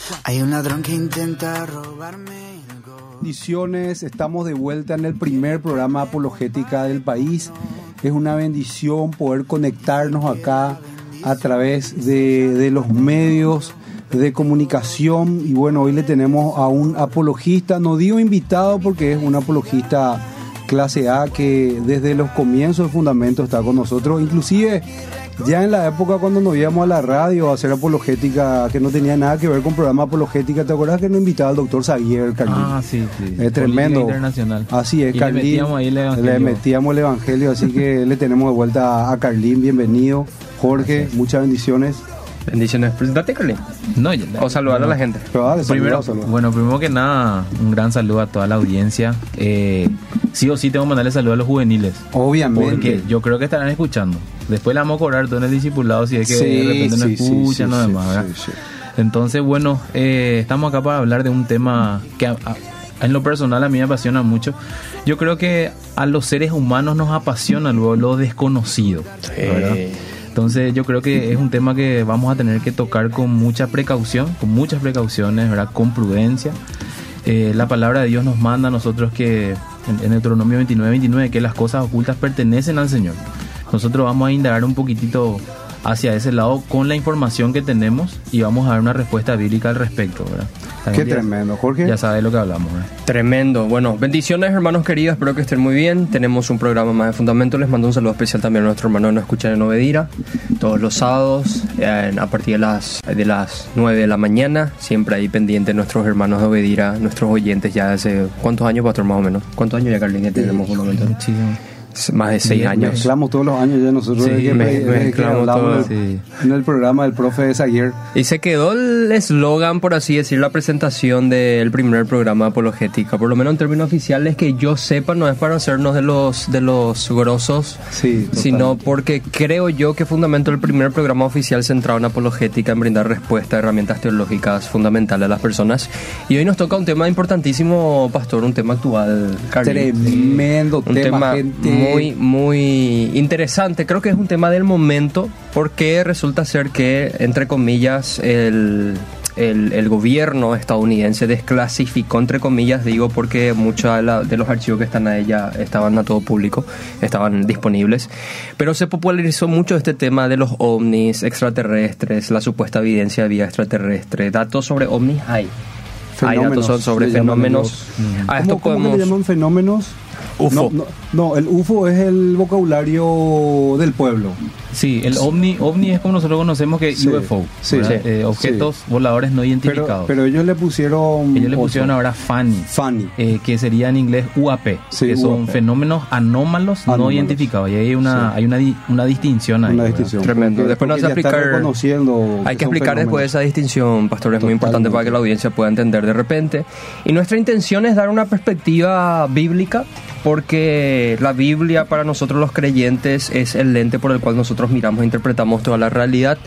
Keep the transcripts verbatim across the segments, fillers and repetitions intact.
Hay un ladrón que intenta robarme. Bendiciones, estamos de vuelta en el primer programa apologética del país. Es una bendición poder conectarnos acá a través de, de los medios de comunicación. Y bueno, hoy le tenemos a un apologista, no digo invitado porque es un apologista clase A que desde los comienzos del fundamento está con nosotros, inclusive ya en la época cuando nos íbamos a la radio a hacer apologética, que no tenía nada que ver con programa apologética. ¿Te acuerdas que nos invitaba el doctor Xavier Carlín? Ah, sí, sí. Es tremendo. Internacional. Así es, y Carlín. Le metíamos ahí el evangelio. Le metíamos el evangelio, así que le tenemos de vuelta a Carlín. Bienvenido, Jorge. Gracias. Muchas bendiciones. Bendiciones. Presentate, Carlín. No, yo, o saludar no. a la gente. Pero, primero, saludo, saludo. Bueno, primero que nada, un gran saludo a toda la audiencia. Eh, sí o sí tengo que mandarle saludo a los juveniles. Obviamente. Porque yo creo que estarán escuchando. Después le vamos a cobrar todo en el discipulado si es que sí, de repente no sí, escuchan sí, o sí, demás, ¿verdad? Sí, sí. Entonces, bueno, eh, estamos acá para hablar de un tema que a, a, en lo personal a mí me apasiona mucho. Yo creo que a los seres humanos nos apasiona luego lo desconocido, ¿verdad? Sí. Entonces yo creo que es un tema que vamos a tener que tocar con mucha precaución, con muchas precauciones, ¿verdad? Con prudencia. Eh, la palabra de Dios nos manda a nosotros que en, en Deuteronomio veintinueve veintinueve que las cosas ocultas pertenecen al Señor. Nosotros vamos a indagar un poquitito hacia ese lado con la información que tenemos y vamos a dar una respuesta bíblica al respecto, ¿verdad? Qué ya, tremendo, Jorge. Ya sabes lo que hablamos, ¿verdad? Tremendo. Bueno, bendiciones, hermanos queridos, espero que estén muy bien. Tenemos un programa más de Fundamento. Les mando un saludo especial también a nuestro hermano que nos escucha en Obedira todos los sábados eh, a partir de las, de las nueve de la mañana. Siempre ahí pendientes nuestros hermanos de Obedira, nuestros oyentes ya hace... ¿Cuántos años, pastor, más o menos? ¿Cuántos años ya, Carlín, que tenemos Fundamento? Muchísimo. Más de seis años. Mezclamos todos los años ya nosotros. Sí, que me, mezclamos todo. Sí. En el programa del profe de Xavier. Y se quedó el eslogan, por así decir, la presentación del primer programa apologética. Por lo menos en términos oficiales, que yo sepa, no es para hacernos de los de los grosos, sí, sino porque creo yo que Fundamento el primer programa oficial centrado en apologética, en brindar respuesta a herramientas teológicas fundamentales a las personas. Y hoy nos toca un tema importantísimo, pastor, un tema actual, Carlín. Tremendo un tema, tema gente. Muy, muy interesante. Creo que es un tema del momento porque resulta ser que, entre comillas, el, el, el gobierno estadounidense desclasificó, entre comillas, digo, porque muchos de, la, de los archivos que están a ella estaban a todo público, estaban disponibles, pero se popularizó mucho este tema de los ovnis extraterrestres, la supuesta evidencia de vida extraterrestre. Datos sobre ovnis hay. Hay datos sobre fenómenos. A esto ¿Cómo, ¿Cómo le llaman fenómenos? U F O. No, no, no, el U F O es el vocabulario del pueblo. Sí, el ovni, ovni es como nosotros conocemos que sí, U F O, sí, sí, eh, objetos sí. voladores no identificados. Pero, pero ellos le pusieron... Ellos le pusieron ahora FANI, FANI. Eh, que sería en inglés U A P, sí, que U A P. son fenómenos anómalos, anómalos no identificados. Y hay una, sí. hay una, una distinción ahí. Una distinción. Tremendo. Porque, después nos porque explicar... Hay que explicar después esa distinción, pastor, es Totalmente. Muy importante para que la audiencia pueda entender de repente. Y nuestra intención es dar una perspectiva bíblica, porque la Biblia para nosotros los creyentes es el lente por el cual nosotros miramos e interpretamos toda la realidad.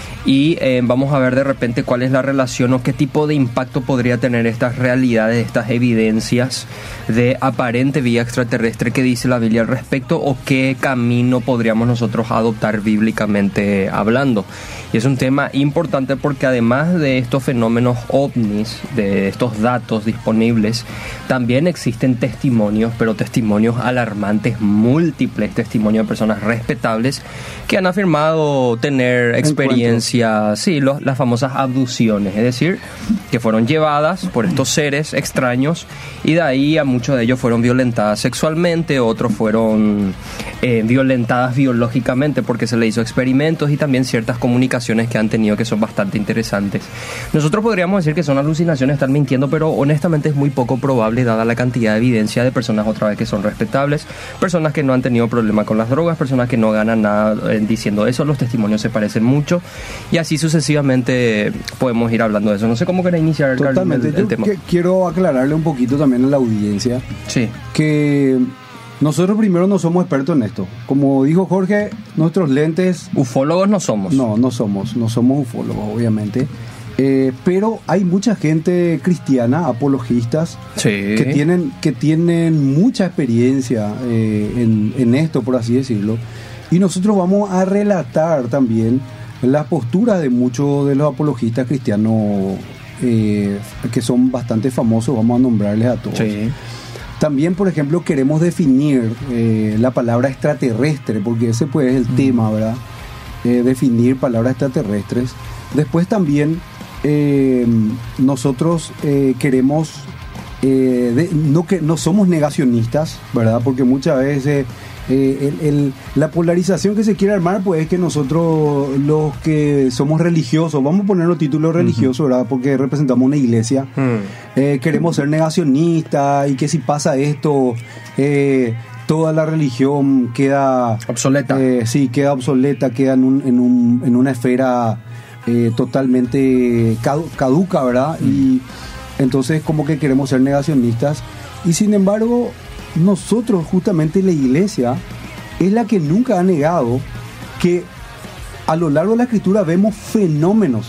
Y eh, vamos a ver de repente cuál es la relación o qué tipo de impacto podría tener estas realidades, estas evidencias de aparente vida extraterrestre que dice la Biblia al respecto, o qué camino podríamos nosotros adoptar bíblicamente hablando. Y es un tema importante porque además de estos fenómenos ovnis, de estos datos disponibles, también existen testimonios, pero testimonios alarmantes, múltiples testimonios de personas respetables que han afirmado tener experiencia. Sí, los, las famosas abducciones, es decir, que fueron llevadas por estos seres extraños y de ahí a muchos de ellos fueron violentadas sexualmente, otros fueron eh, violentadas biológicamente porque se le hizo experimentos y también ciertas comunicaciones que han tenido que son bastante interesantes. Nosotros podríamos decir que son alucinaciones, están mintiendo, pero honestamente es muy poco probable dada la cantidad de evidencia de personas otra vez que son respetables, personas que no han tenido problema con las drogas, personas que no ganan nada eh, diciendo eso, los testimonios se parecen mucho. Y así sucesivamente podemos ir hablando de eso. No sé cómo querés iniciar, Totalmente. el, el tema. Yo quiero aclararle un poquito también a la audiencia. Sí. Que nosotros primero no somos expertos en esto. Como dijo Jorge, nuestros lentes... Ufólogos no somos. No, no somos. No somos ufólogos, obviamente. Eh, pero hay mucha gente cristiana, apologistas, sí. que tienen que tienen mucha experiencia eh, en, en esto, por así decirlo. Y nosotros vamos a relatar también la postura de muchos de los apologistas cristianos eh, que son bastante famosos, vamos a nombrarles a todos. Sí. También, por ejemplo, queremos definir eh, la palabra extraterrestre, porque ese pues es el mm. tema, ¿verdad? Eh, definir palabras extraterrestres. Después también eh, nosotros eh, queremos, eh, de, no, que, no somos negacionistas, ¿verdad? Porque muchas veces eh, el, el, la polarización que se quiere armar pues es que nosotros los que somos religiosos, vamos a poner los títulos religiosos, uh-huh. ¿verdad? Porque representamos una iglesia, uh-huh. eh, queremos ser negacionistas y que si pasa esto... Eh, toda la religión queda obsoleta. Eh, sí, queda obsoleta, queda en, un, en, un, en una esfera eh, totalmente caduca, ¿verdad? Mm. Y entonces como que queremos ser negacionistas. Y sin embargo, nosotros, justamente la iglesia, es la que nunca ha negado que a lo largo de la escritura vemos fenómenos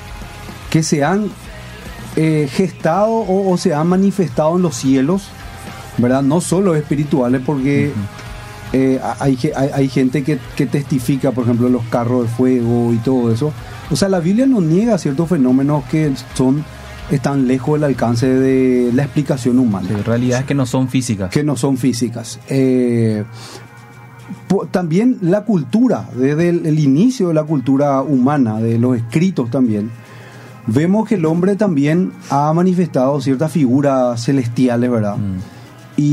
que se han eh, gestado o, o se han manifestado en los cielos, ¿verdad? No solo espirituales, porque uh-huh. eh, hay, hay, hay gente que, que testifica, por ejemplo, los carros de fuego y todo eso. O sea, la Biblia no niega ciertos fenómenos que son están lejos del alcance de la explicación humana. Sí, realidades que no son físicas. Que no son físicas. Eh, po, también la cultura, desde el, el inicio de la cultura humana, de los escritos también, vemos que el hombre también ha manifestado ciertas figuras celestiales, ¿verdad? Mm.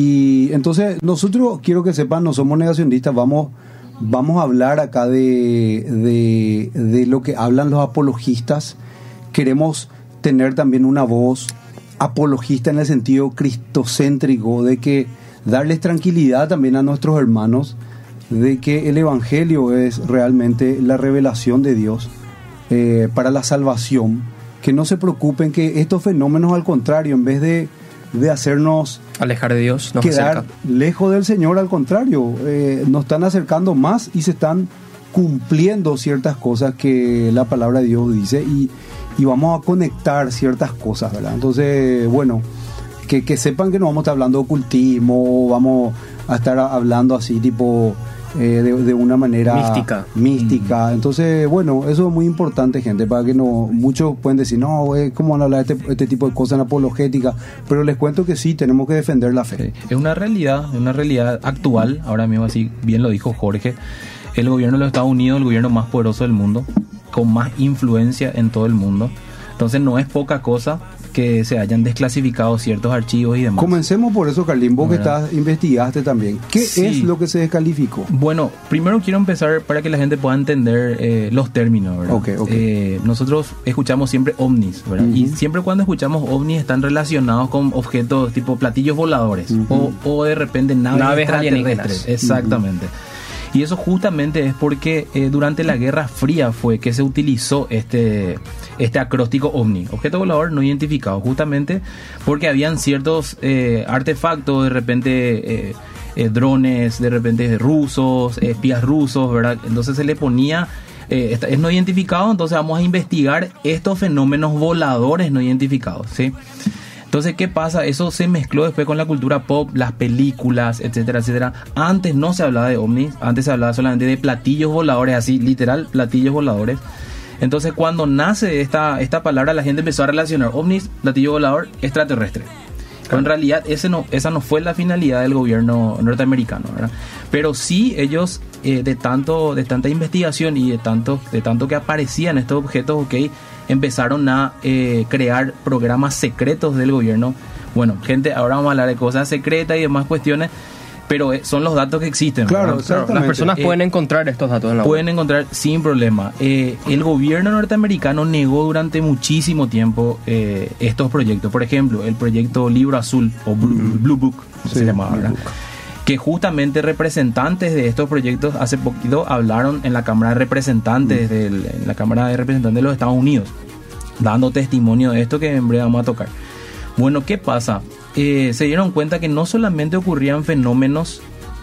Y entonces nosotros, quiero que sepan, no somos negacionistas, vamos, vamos a hablar acá de, de, de lo que hablan los apologistas. Queremos tener también una voz apologista en el sentido cristocéntrico, de que darles tranquilidad también a nuestros hermanos, de que el Evangelio es realmente la revelación de Dios eh, para la salvación, que no se preocupen, que estos fenómenos, al contrario, en vez de de hacernos alejar de Dios, nos quedar acerca. lejos del Señor, al contrario, eh, nos están acercando más y se están cumpliendo ciertas cosas que la palabra de Dios dice, y, y vamos a conectar ciertas cosas, ¿verdad? Entonces, bueno, que, que sepan que no vamos a estar hablando de ocultismo, vamos a estar hablando así tipo eh, de, de una manera mística. mística. Mm. Entonces, bueno, eso es muy importante, gente, para que no, muchos pueden decir, no, eh, ¿cómo van a hablar de este, este tipo de cosas en apologética? Pero les cuento que sí, tenemos que defender la fe. Sí. Es una realidad, es una realidad actual, ahora mismo, así bien lo dijo Jorge, el gobierno de los Estados Unidos, el gobierno más poderoso del mundo, con más influencia en todo el mundo. Entonces no es poca cosa que se hayan desclasificado ciertos archivos y demás. Comencemos por eso, Carlín, vos que estás, investigaste también. ¿Qué sí. es lo que se descalificó? Bueno, primero quiero empezar para que la gente pueda entender eh, los términos, ¿verdad? Okay, okay. Eh, nosotros escuchamos siempre ovnis, ¿verdad? Uh-huh. Y siempre cuando escuchamos ovnis están relacionados con objetos tipo platillos voladores, uh-huh. o, o de repente naves, naves extraterrestres. Exactamente. Uh-huh. Y eso justamente es porque eh, durante la Guerra Fría fue que se utilizó este, este acróstico OVNI, objeto volador no identificado, justamente porque habían ciertos eh, artefactos, de repente eh, eh, drones, de repente rusos, espías rusos, ¿verdad? Entonces se le ponía, eh, es no identificado, entonces vamos a investigar estos fenómenos voladores no identificados, ¿sí? Entonces, ¿qué pasa? Eso se mezcló después con la cultura pop, las películas, etcétera, etcétera. Antes no se hablaba de ovnis, antes se hablaba solamente de platillos voladores, así, literal, platillos voladores. Entonces, cuando nace esta, esta palabra, la gente empezó a relacionar ovnis, platillo volador, extraterrestre. Pero en realidad ese no, esa no fue la finalidad del gobierno norteamericano, ¿verdad? Pero sí ellos, eh, de tanto de tanta investigación y de tanto, de tanto que aparecían estos objetos, ok, empezaron a eh, crear programas secretos del gobierno. Bueno, gente, ahora vamos a hablar de cosas secretas y demás cuestiones, pero eh, son los datos que existen. Claro, claro, las personas eh, pueden encontrar estos datos en la pueden web. encontrar sin problema. Eh, el gobierno norteamericano negó durante muchísimo tiempo eh, estos proyectos. Por ejemplo, el proyecto Libro Azul o Blue, mm. Blue Book, sí, se llamaba, ¿verdad? Que justamente representantes de estos proyectos hace poquito hablaron en la Cámara de Representantes, mm. del, en la Cámara de Representantes de los Estados Unidos, dando testimonio de esto que en breve vamos a tocar. Bueno, ¿qué pasa? Eh, se dieron cuenta que no solamente ocurrían fenómenos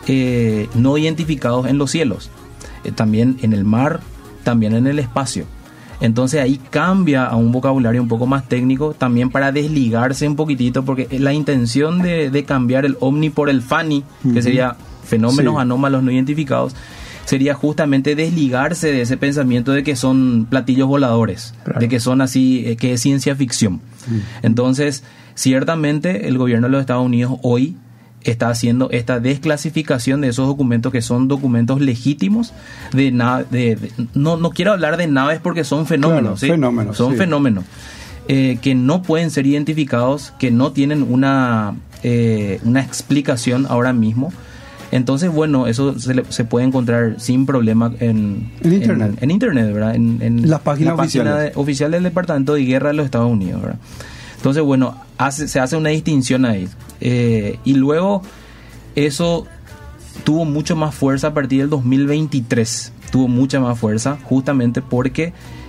eh, no identificados en los cielos, eh, también en el mar, también en el espacio. Entonces ahí cambia a un vocabulario un poco más técnico, también para desligarse un poquitito, porque la intención de, de cambiar el ovni por el FANI, uh-huh. que sería fenómenos sí. anómalos no identificados, sería justamente desligarse de ese pensamiento de que son platillos voladores, claro. de que son así, eh, que es ciencia ficción. Mm. Entonces, ciertamente el gobierno de los Estados Unidos hoy está haciendo esta desclasificación de esos documentos que son documentos legítimos de, na- de, de no no quiero hablar de naves porque son fenómenos, Claro, ¿sí? fenómenos, son sí. fenómenos eh, que no pueden ser identificados, que no tienen una eh, una explicación ahora mismo. Entonces, bueno, eso se, le, se puede encontrar sin problema en, en internet, en, en internet, ¿verdad? En, en las páginas la página oficiales. de, oficial del Departamento de Guerra de los Estados Unidos, ¿verdad? Entonces, bueno, hace, se hace una distinción ahí. Eh, y luego eso tuvo mucho más fuerza a partir del dos mil veintitrés. Tuvo mucha más fuerza justamente porque,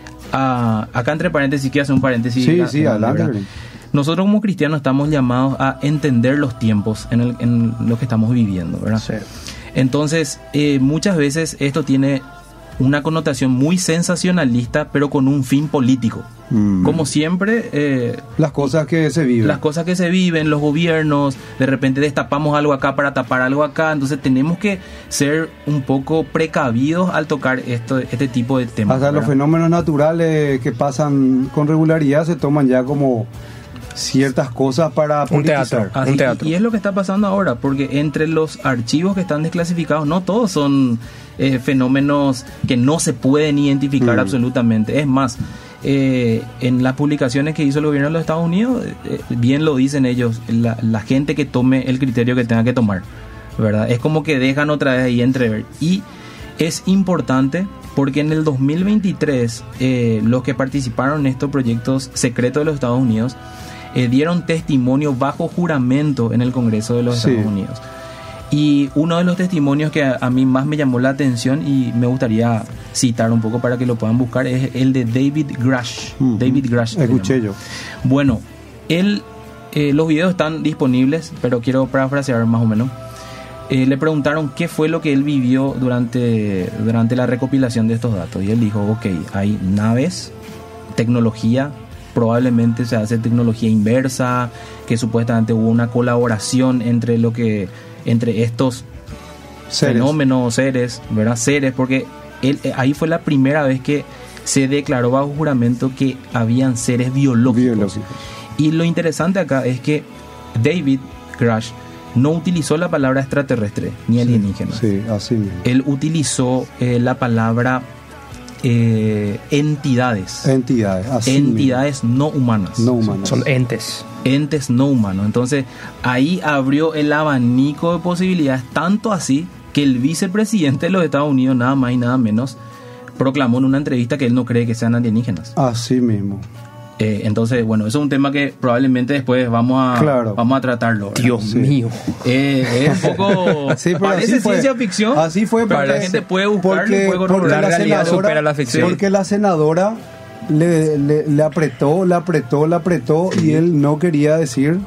uh, acá entre paréntesis, quiero hacer un paréntesis. Sí, la, sí, la, adelante. ¿verdad? Nosotros como cristianos estamos llamados a entender los tiempos en, el, en lo que estamos viviendo, ¿verdad? Sí. Entonces, eh, muchas veces esto tiene una connotación muy sensacionalista, pero con un fin político. Mm. Como siempre... Eh, las cosas que se viven. Las cosas que se viven, los gobiernos, de repente destapamos algo acá para tapar algo acá, entonces tenemos que ser un poco precavidos al tocar esto, este tipo de temas. Hasta ¿verdad? Los fenómenos naturales que pasan con regularidad se toman ya como ciertas cosas para un teatro, Así, un teatro. Y, y es lo que está pasando ahora, porque entre los archivos que están desclasificados, no todos son eh, fenómenos que no se pueden identificar mm. absolutamente. Es más, eh, en las publicaciones que hizo el gobierno de los Estados Unidos, eh, bien lo dicen ellos, la, la gente que tome el criterio que tenga que tomar, ¿verdad? Es como que dejan otra vez ahí entrever. Y es importante porque en el dos mil veintitrés eh, los que participaron en estos proyectos secretos de los Estados Unidos Eh, dieron testimonio bajo juramento en el Congreso de los sí. Estados Unidos. Y uno de los testimonios que a, a mí más me llamó la atención y me gustaría citar un poco para que lo puedan buscar es el de David Grush. Mm-hmm. David Grush. Escuché yo. Bueno, él, eh, los videos están disponibles, pero quiero parafrasear más o menos. Eh, le preguntaron qué fue lo que él vivió durante, durante la recopilación de estos datos. Y él dijo, ok, hay naves, tecnología, probablemente se hace tecnología inversa, que supuestamente hubo una colaboración entre lo que entre estos seres. fenómenos, seres, ¿verdad? Seres, porque él, ahí fue la primera vez que se declaró bajo juramento que habían seres biológicos. biológicos. Y lo interesante acá es que David Grush no utilizó la palabra extraterrestre ni alienígena. Sí, sí, así mismo. Él utilizó eh, la palabra Eh, entidades entidades así entidades mismo. no humanas no humanas son entes entes no humanos. Entonces ahí abrió el abanico de posibilidades, tanto así que el vicepresidente de los Estados Unidos, nada más y nada menos, proclamó en una entrevista que él no cree que sean alienígenas. Así mismo. Eh, entonces, bueno, eso es un tema que probablemente después vamos a claro. vamos a tratarlo, ¿verdad? Dios sí. mío. Eh, es un poco... sí, parece ciencia ficción, así fue, pero la gente puede buscarlo porque, y puede porque la, la realidad senadora, supera la ficción. Porque la senadora le, le, le apretó, le apretó, le apretó sí. y él no quería decir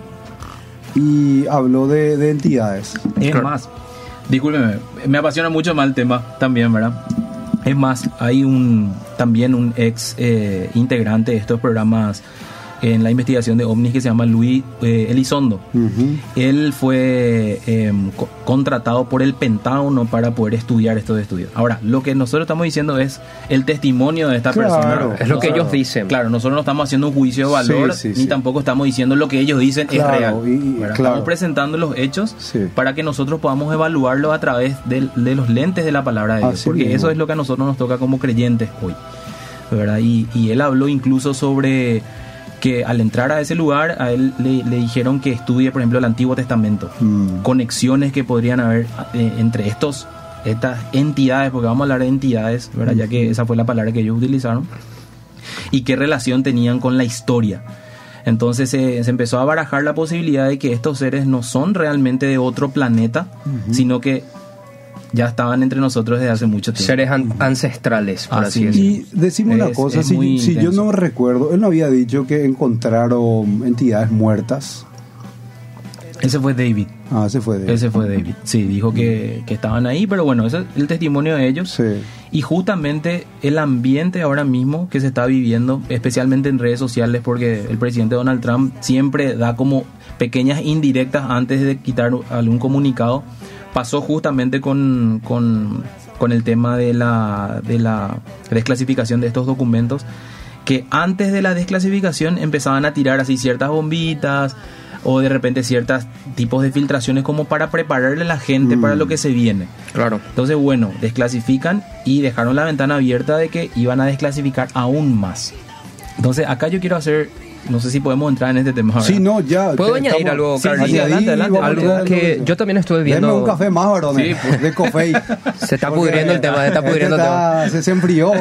y habló de, de entidades. Es claro. más, discúlpeme, me apasiona mucho más el tema también, ¿verdad? Es más, hay un también un ex eh, integrante de estos programas en la investigación de ovnis que se llama Luis eh, Elizondo. Uh-huh. Él fue eh, co- contratado por el Pentágono para poder estudiar estos estudios. Ahora, lo que nosotros estamos diciendo es el testimonio de esta claro, persona. Es lo que ellos dicen. Claro, nosotros no estamos haciendo un juicio de valor, sí, sí, ni sí. tampoco estamos diciendo lo que ellos dicen claro, es real. Y, y, claro. Estamos presentando los hechos sí. para que nosotros podamos evaluarlo a través de, de los lentes de la palabra de Dios. Así porque mismo. eso es lo que a nosotros nos toca como creyentes hoy, ¿verdad? Y, y él habló incluso sobre que al entrar a ese lugar a él le, le dijeron que estudie, por ejemplo, el Antiguo Testamento, mm. conexiones que podrían haber eh, entre estos estas entidades, porque vamos a hablar de entidades, ¿verdad? Mm. Ya que esa fue la palabra que ellos utilizaron, y qué relación tenían con la historia. Entonces eh, se empezó a barajar la posibilidad de que estos seres no son realmente de otro planeta, mm-hmm. sino que ya estaban entre nosotros desde hace mucho tiempo. Seres an- ancestrales, por así, así decirlo. Y decimos una cosa, si, si yo no recuerdo, él no había dicho que encontraron entidades muertas. Ese fue David. Ah, ese fue David. Ese fue David. Sí, dijo que, que estaban ahí, pero bueno, ese es el testimonio de ellos. Sí. Y justamente el ambiente ahora mismo que se está viviendo, especialmente en redes sociales, porque el presidente Donald Trump siempre da como pequeñas indirectas antes de quitar algún comunicado. Pasó justamente con, con, con el tema de la, de la desclasificación de estos documentos, que antes de la desclasificación empezaban a tirar así ciertas bombitas o de repente ciertos tipos de filtraciones como para prepararle a la gente mm. para lo que se viene. Claro. Entonces, bueno, desclasifican y dejaron la ventana abierta de que iban a desclasificar aún más. Entonces, acá yo quiero hacer... No sé si podemos entrar en este tema ahora. Sí, no, ya. ¿Puedo añadir estamos, algo, sí, Carlos? sí, adelante, adelante. Algo que yo también estuve viendo. Denme un café más, varones. Sí, pues, de café. Se está pudriendo el tema, se está pudriendo el tema. Se, se enfrió.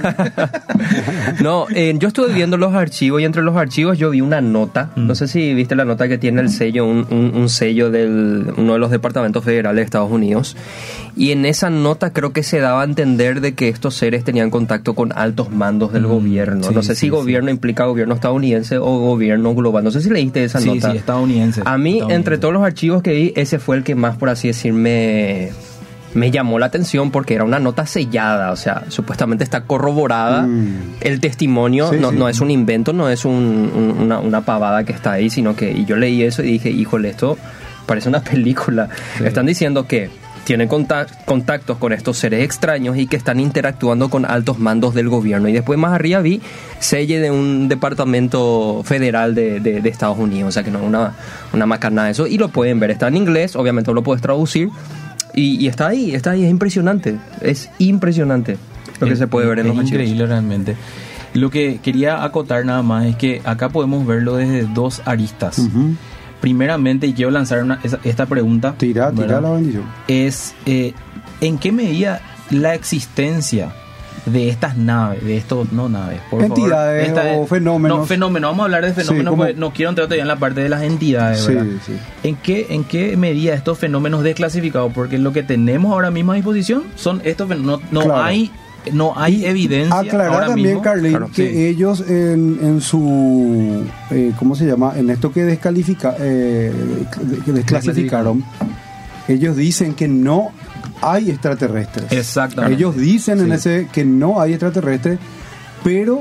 No, eh, yo estuve viendo los archivos y entre los archivos yo vi una nota. Mm. No sé si viste la nota que tiene el sello, un, un, un sello de uno de los departamentos federales de Estados Unidos. Y en esa nota creo que se daba a entender de que estos seres tenían contacto con altos mandos del mm, gobierno. Sí, no sé si sí, gobierno sí. implica gobierno estadounidense o gobierno global. No sé si leíste esa sí, nota. Sí, estadounidense. A mí, estadounidense. entre todos los archivos que vi, ese fue el que más, por así decir, me, me llamó la atención porque era una nota sellada. O sea, supuestamente está corroborada mm. el testimonio. Sí, no, sí. no es un invento, no es un, un, una, una pavada que está ahí, sino que... Y yo leí eso y dije, híjole, esto parece una película. Sí. Están diciendo que tienen contactos con estos seres extraños y que están interactuando con altos mandos del gobierno. Y después más arriba vi selle de un departamento federal de, de, de Estados Unidos. O sea que no es una, una macanada eso. Y lo pueden ver. Está en inglés, obviamente lo puedes traducir. Y, y está ahí, está ahí. Es impresionante. Es impresionante lo que es, se puede ver en los archivos. Es increíble realmente. Lo que quería acotar nada más es que acá podemos verlo desde dos aristas. Uh-huh. Primeramente, y quiero lanzar una, esa, esta pregunta. Tira, tira la bendición. Es, eh, ¿en qué medida la existencia de estas naves, de estos, no naves, por entidades favor, esta, o fenómenos? No, fenómenos, vamos a hablar de fenómenos, sí, porque no quiero entrar todavía en la parte de las entidades, sí, ¿verdad? Sí. ¿En qué, ¿En qué medida estos fenómenos desclasificados? Porque lo que tenemos ahora mismo a disposición son estos fenómenos, no, no claro. hay... No hay evidencia. Aclarar ahora también, mismo, Carlin, claro, que sí. ellos en, en su, eh, ¿cómo se llama? En esto que descalifica, eh, que desclasificaron, ellos dicen que no hay extraterrestres. Exactamente. Ellos dicen sí. en ese que no hay extraterrestres, pero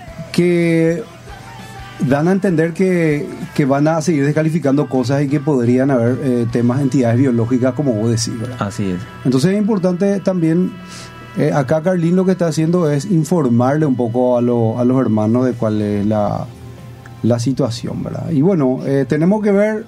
que dan a entender que, que van a seguir descalificando cosas y que podrían haber eh, temas, entidades biológicas, como vos decís, ¿verdad? Así es. Entonces es importante también... Eh, acá Carlín lo que está haciendo es informarle un poco a, lo, a los hermanos de cuál es la, la situación, ¿verdad? Y bueno, eh, tenemos que ver,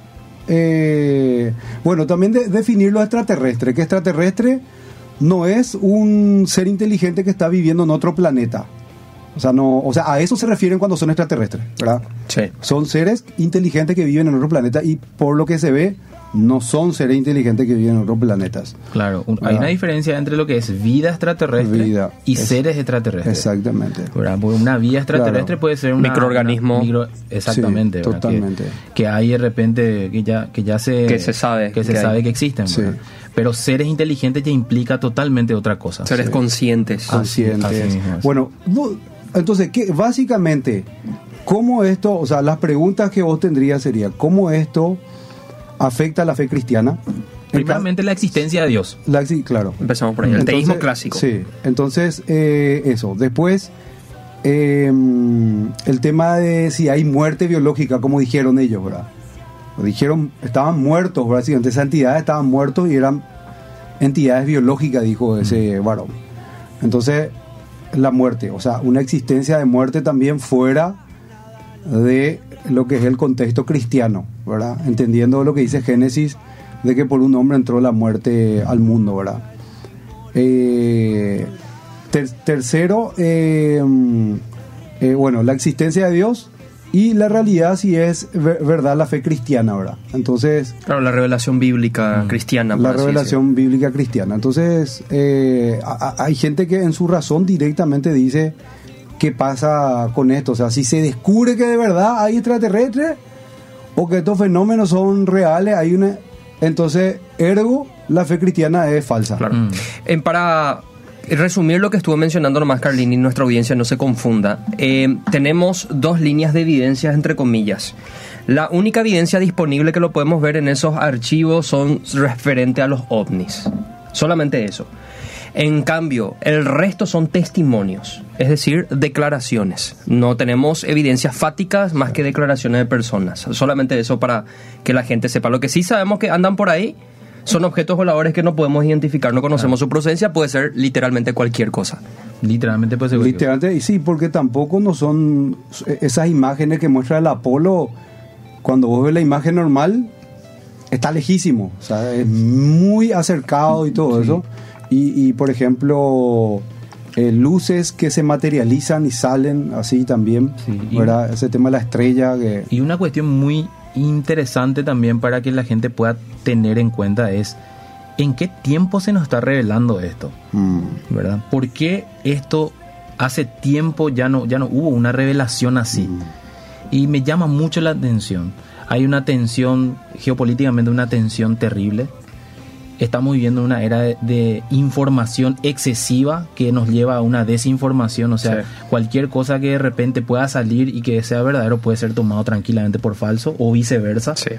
eh, bueno, también de, definir lo extraterrestre, que extraterrestre no es un ser inteligente que está viviendo en otro planeta. O sea, no, o sea, a eso se refieren cuando son extraterrestres, ¿verdad? Sí. Son seres inteligentes que viven en otro planeta y por lo que se ve, no son seres inteligentes que viven en otros planetas. Claro, un, hay una diferencia entre lo que es vida extraterrestre vida, y es, seres extraterrestres. Exactamente. ¿Verdad? Porque una vida extraterrestre claro. puede ser un microorganismo. Micro, exactamente. Sí, totalmente. Que, que hay de repente que ya que ya se que se sabe que se que sabe hay. que existen. Sí. Pero seres inteligentes ya implica totalmente otra cosa. Seres sí. conscientes. Conscientes. Así, así mismo, bueno, entonces, ¿qué, básicamente, ¿cómo esto, o sea, las preguntas que vos tendrías sería, ¿cómo esto afecta a la fe cristiana? Primeramente la existencia de Dios. La, sí, claro. Empezamos por ahí, el entonces, teísmo clásico. Sí, entonces, eh, eso. Después, eh, el tema de si hay muerte biológica, como dijeron ellos, ¿verdad? Dijeron, estaban muertos, ¿verdad? Sí, esas entidades estaban muertos y eran entidades biológicas, dijo ese mm. varón. Entonces, la muerte, o sea, una existencia de muerte también fuera de lo que es el contexto cristiano, ¿verdad? Entendiendo lo que dice Génesis, de que por un hombre entró la muerte al mundo, ¿verdad? Eh, ter- tercero, eh, eh, bueno, la existencia de Dios y la realidad si es ver- verdad la fe cristiana, ¿verdad? Entonces... Claro, la revelación bíblica mm, cristiana. La revelación decir. bíblica cristiana. Entonces, eh, a- hay gente que en su razón directamente dice... ¿Qué pasa con esto? O sea, si se descubre que de verdad hay extraterrestres o que estos fenómenos son reales, hay una... Entonces, ergo, la fe cristiana es falsa. Claro. Mm. Eh, para resumir lo que estuvo mencionando nomás Carlín y nuestra audiencia no se confunda, eh, tenemos dos líneas de evidencias entre comillas. La única evidencia disponible que lo podemos ver en esos archivos son referente a los ovnis. Solamente eso. En cambio, el resto son testimonios, es decir, declaraciones. No tenemos evidencias fácticas más que declaraciones de personas. Solamente eso para que la gente sepa. Lo que sí sabemos que andan por ahí son objetos voladores que no podemos identificar, no conocemos su procedencia, puede ser literalmente cualquier cosa. Literalmente puede ser cualquier cosa. Literalmente, y sí, porque tampoco no son esas imágenes que muestra el Apolo. Cuando vos ves la imagen normal, está lejísimo, o sea, es muy acercado y todo sí. eso. Y, y por ejemplo, eh, luces que se materializan y salen así también, sí, ¿verdad? Ese tema de la estrella. Que... Y una cuestión muy interesante también para que la gente pueda tener en cuenta es en qué tiempo se nos está revelando esto, mm. ¿verdad? ¿Por qué esto hace tiempo ya no, ya no hubo una revelación así? Mm. Y me llama mucho la atención. Hay una tensión, geopolíticamente una tensión terrible. Estamos viviendo una era de, de información excesiva que nos lleva a una desinformación. O sea, sí. cualquier cosa que de repente pueda salir y que sea verdadero puede ser tomado tranquilamente por falso o viceversa. Sí.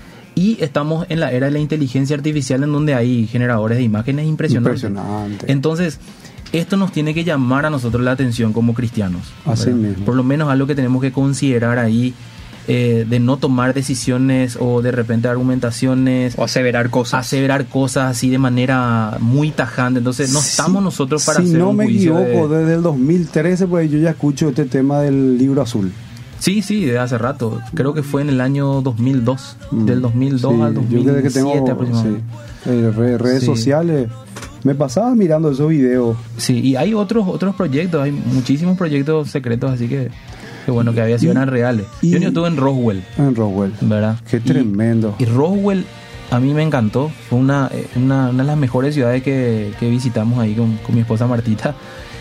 Y estamos en la era de la inteligencia artificial en donde hay generadores de imágenes impresionantes. Impresionante. Entonces, esto nos tiene que llamar a nosotros la atención como cristianos. Así mismo. Por lo menos algo que tenemos que considerar ahí. Eh, de no tomar decisiones o de repente argumentaciones o aseverar cosas aseverar cosas así de manera muy tajante. Entonces no sí, estamos nosotros para si hacer no un me juicio equivoco de... desde el dos mil trece pues yo ya escucho este tema del libro azul. Sí, sí, de hace rato. Creo que fue en el año dos mil dos, mm. del dos mil dos sí, al dos mil siete yo desde que tengo, aproximadamente. Sí, eh, re, redes sí. sociales me pasaba mirando esos videos. Sí, y hay otros otros proyectos, hay muchísimos proyectos secretos, así que que bueno, que había sido eran reales. Y, yo ni estuve en Roswell. En Roswell. ¿Verdad? Qué tremendo. Y, y Roswell a mí me encantó. Fue una, una, una de las mejores ciudades que, que visitamos ahí con, con mi esposa Martita.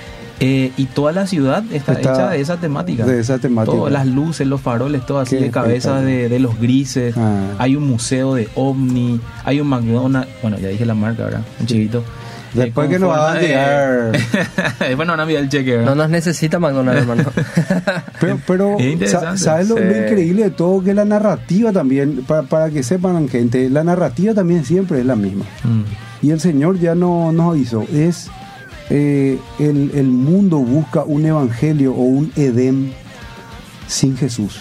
Eh, y toda la ciudad está, está hecha de esa temática. De esa temática. Todas las luces, los faroles, todo así de cabeza de, de los grises. Ah. Hay un museo de ovni. Hay un McDonald's. Bueno, ya dije la marca, ¿verdad? Un chivito. Después que nos van a llegar. Después nos van a enviar el cheque, ¿verdad? No nos necesita McDonald's, hermano. Pero, pero ¿sabes lo, sí. lo increíble de todo? Que la narrativa también, para, para que sepan, gente, la narrativa también siempre es la misma. Mm. Y el Señor ya no nos avisó. Es eh, el, el mundo busca un evangelio o un Edén sin Jesús.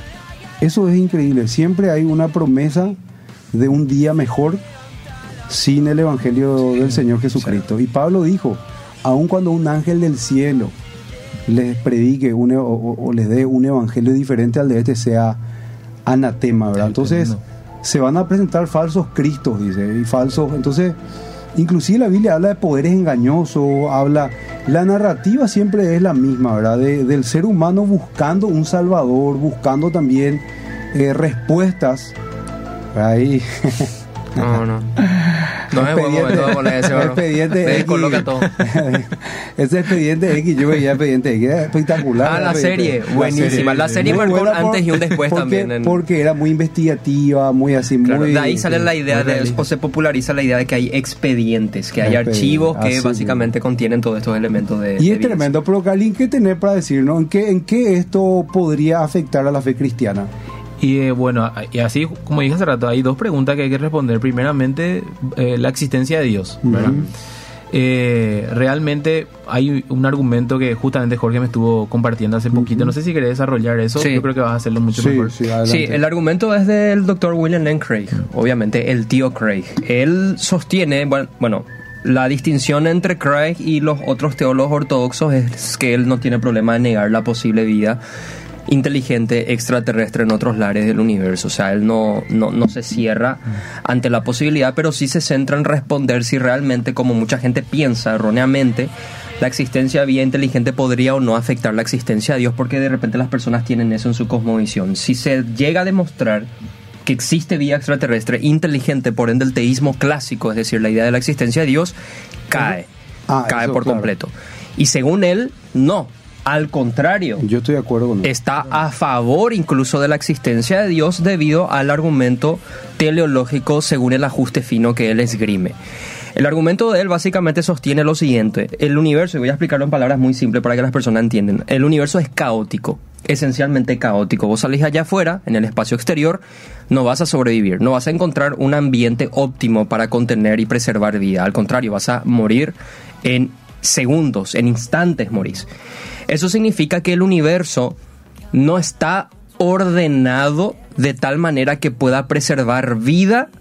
Eso es increíble. Siempre hay una promesa de un día mejor sin el evangelio sí, del Señor Jesucristo. Sí. Y Pablo dijo, aun cuando un ángel del cielo les predique un, o, o les dé un evangelio diferente al de este, sea anatema, ¿verdad? Entonces se van a presentar falsos cristos, dice, y falsos. Entonces, inclusive la Biblia habla de poderes engañosos, habla, la narrativa siempre es la misma, ¿verdad? De, del ser humano buscando un salvador, buscando también eh, respuestas. Ahí. No, no. No es buen momento de poner ese, bro. Expediente X. Coloca todo. Ese Expediente X, yo veía Expediente X, era espectacular. Ah, la serie, buenísima. La serie marcó un antes y un después porque, también. En... Porque era muy investigativa, muy así, claro, muy... De ahí sale la idea, de, o se populariza la idea de que hay expedientes, que hay archivos que así básicamente mismo contienen todos estos elementos de... Y de es tremendo, pero Kalin, ¿qué tener para decirnos? ¿En qué, ¿En qué esto podría afectar a la fe cristiana? Y eh, bueno, y así como dije hace rato, hay dos preguntas que hay que responder. Primeramente, eh, la existencia de Dios, ¿verdad? Uh-huh. Eh, realmente hay un argumento que justamente Jorge me estuvo compartiendo hace poquito. Uh-huh. No sé si querés desarrollar eso. Sí. Yo creo que vas a hacerlo mucho sí, mejor. Sí, sí, el argumento es del doctor William Lane Craig, uh-huh. obviamente el tío Craig. Él sostiene, bueno, bueno, la distinción entre Craig y los otros teólogos ortodoxos es que él no tiene problema de negar la posible vida inteligente extraterrestre en otros lares del universo. O sea, él no, no, no se cierra ante la posibilidad, pero sí se centra en responder si realmente, como mucha gente piensa erróneamente, la existencia de vida inteligente podría o no afectar la existencia de Dios, porque de repente las personas tienen eso en su cosmovisión. Si se llega a demostrar que existe vida extraterrestre inteligente, por ende el teísmo clásico, es decir, la idea de la existencia de Dios, cae, ah, cae eso, por claro. completo. Y según él, no. Al contrario, yo estoy de acuerdo con él. Está a favor incluso de la existencia de Dios debido al argumento teleológico según el ajuste fino que él esgrime. El argumento de él básicamente sostiene lo siguiente: el universo, y voy a explicarlo en palabras muy simples para que las personas entiendan, el universo es caótico, esencialmente caótico. Vos salís allá afuera, en el espacio exterior, no vas a sobrevivir, no vas a encontrar un ambiente óptimo para contener y preservar vida. Al contrario, vas a morir en segundos, en instantes morís. Eso significa que el universo no está ordenado de tal manera que pueda preservar vida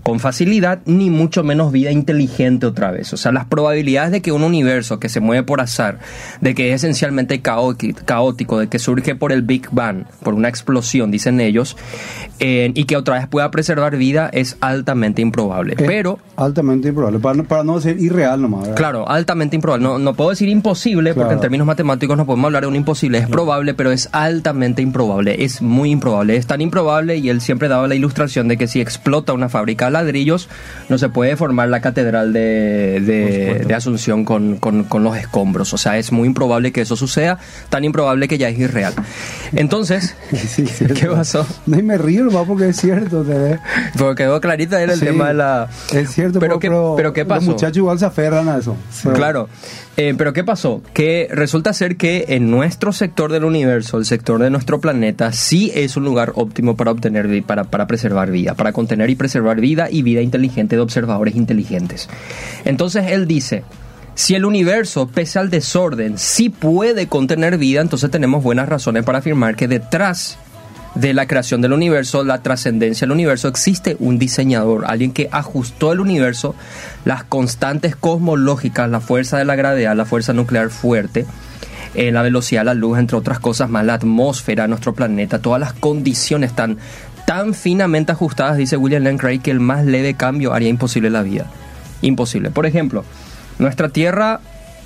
con facilidad, ni mucho menos vida inteligente otra vez. O sea, las probabilidades de que un universo que se mueve por azar, de que es esencialmente caótico, de que surge por el Big Bang, por una explosión, dicen ellos, eh, y que otra vez pueda preservar vida, es altamente improbable. Es Pero altamente improbable, para, para no decir irreal nomás, ¿verdad? Claro, altamente improbable. No, no puedo decir imposible, Claro. porque en términos matemáticos no podemos hablar de un imposible. Es probable, pero es altamente improbable. Es muy improbable. Es tan improbable, y él siempre daba la ilustración de que si explota una fábrica de ladrillos, no se puede formar la catedral de, de, de Asunción con, con, con los escombros. O sea, es muy improbable que eso suceda, tan improbable que ya es irreal. Entonces, Sí, cierto. ¿qué pasó? No, y me río nomás porque es cierto, te ve. Porque quedó clarita era el Sí, tema de la... Es cierto, pero, pero, ¿qué, pero pero ¿qué pasó? Los muchachos igual se aferran a eso. Pero- Claro, eh, pero ¿qué pasó? Que resulta ser que en nuestro sector del universo, el sector de nuestro planeta, sí es un lugar óptimo para obtener, vi- para, para preservar vida, para contener y preservar vida y vida inteligente de observadores inteligentes. Entonces él dice, si el universo, pese al desorden, sí puede contener vida, entonces tenemos buenas razones para afirmar que detrás de la creación del universo, la trascendencia del universo, existe un diseñador, alguien que ajustó el universo, las constantes cosmológicas, la fuerza de la gravedad, la fuerza nuclear fuerte, eh, la velocidad de la luz, entre otras cosas más, la atmósfera de nuestro planeta, todas las condiciones tan, tan finamente ajustadas, dice William Lane Craig, que el más leve cambio haría imposible la vida. Imposible. Por ejemplo, nuestra Tierra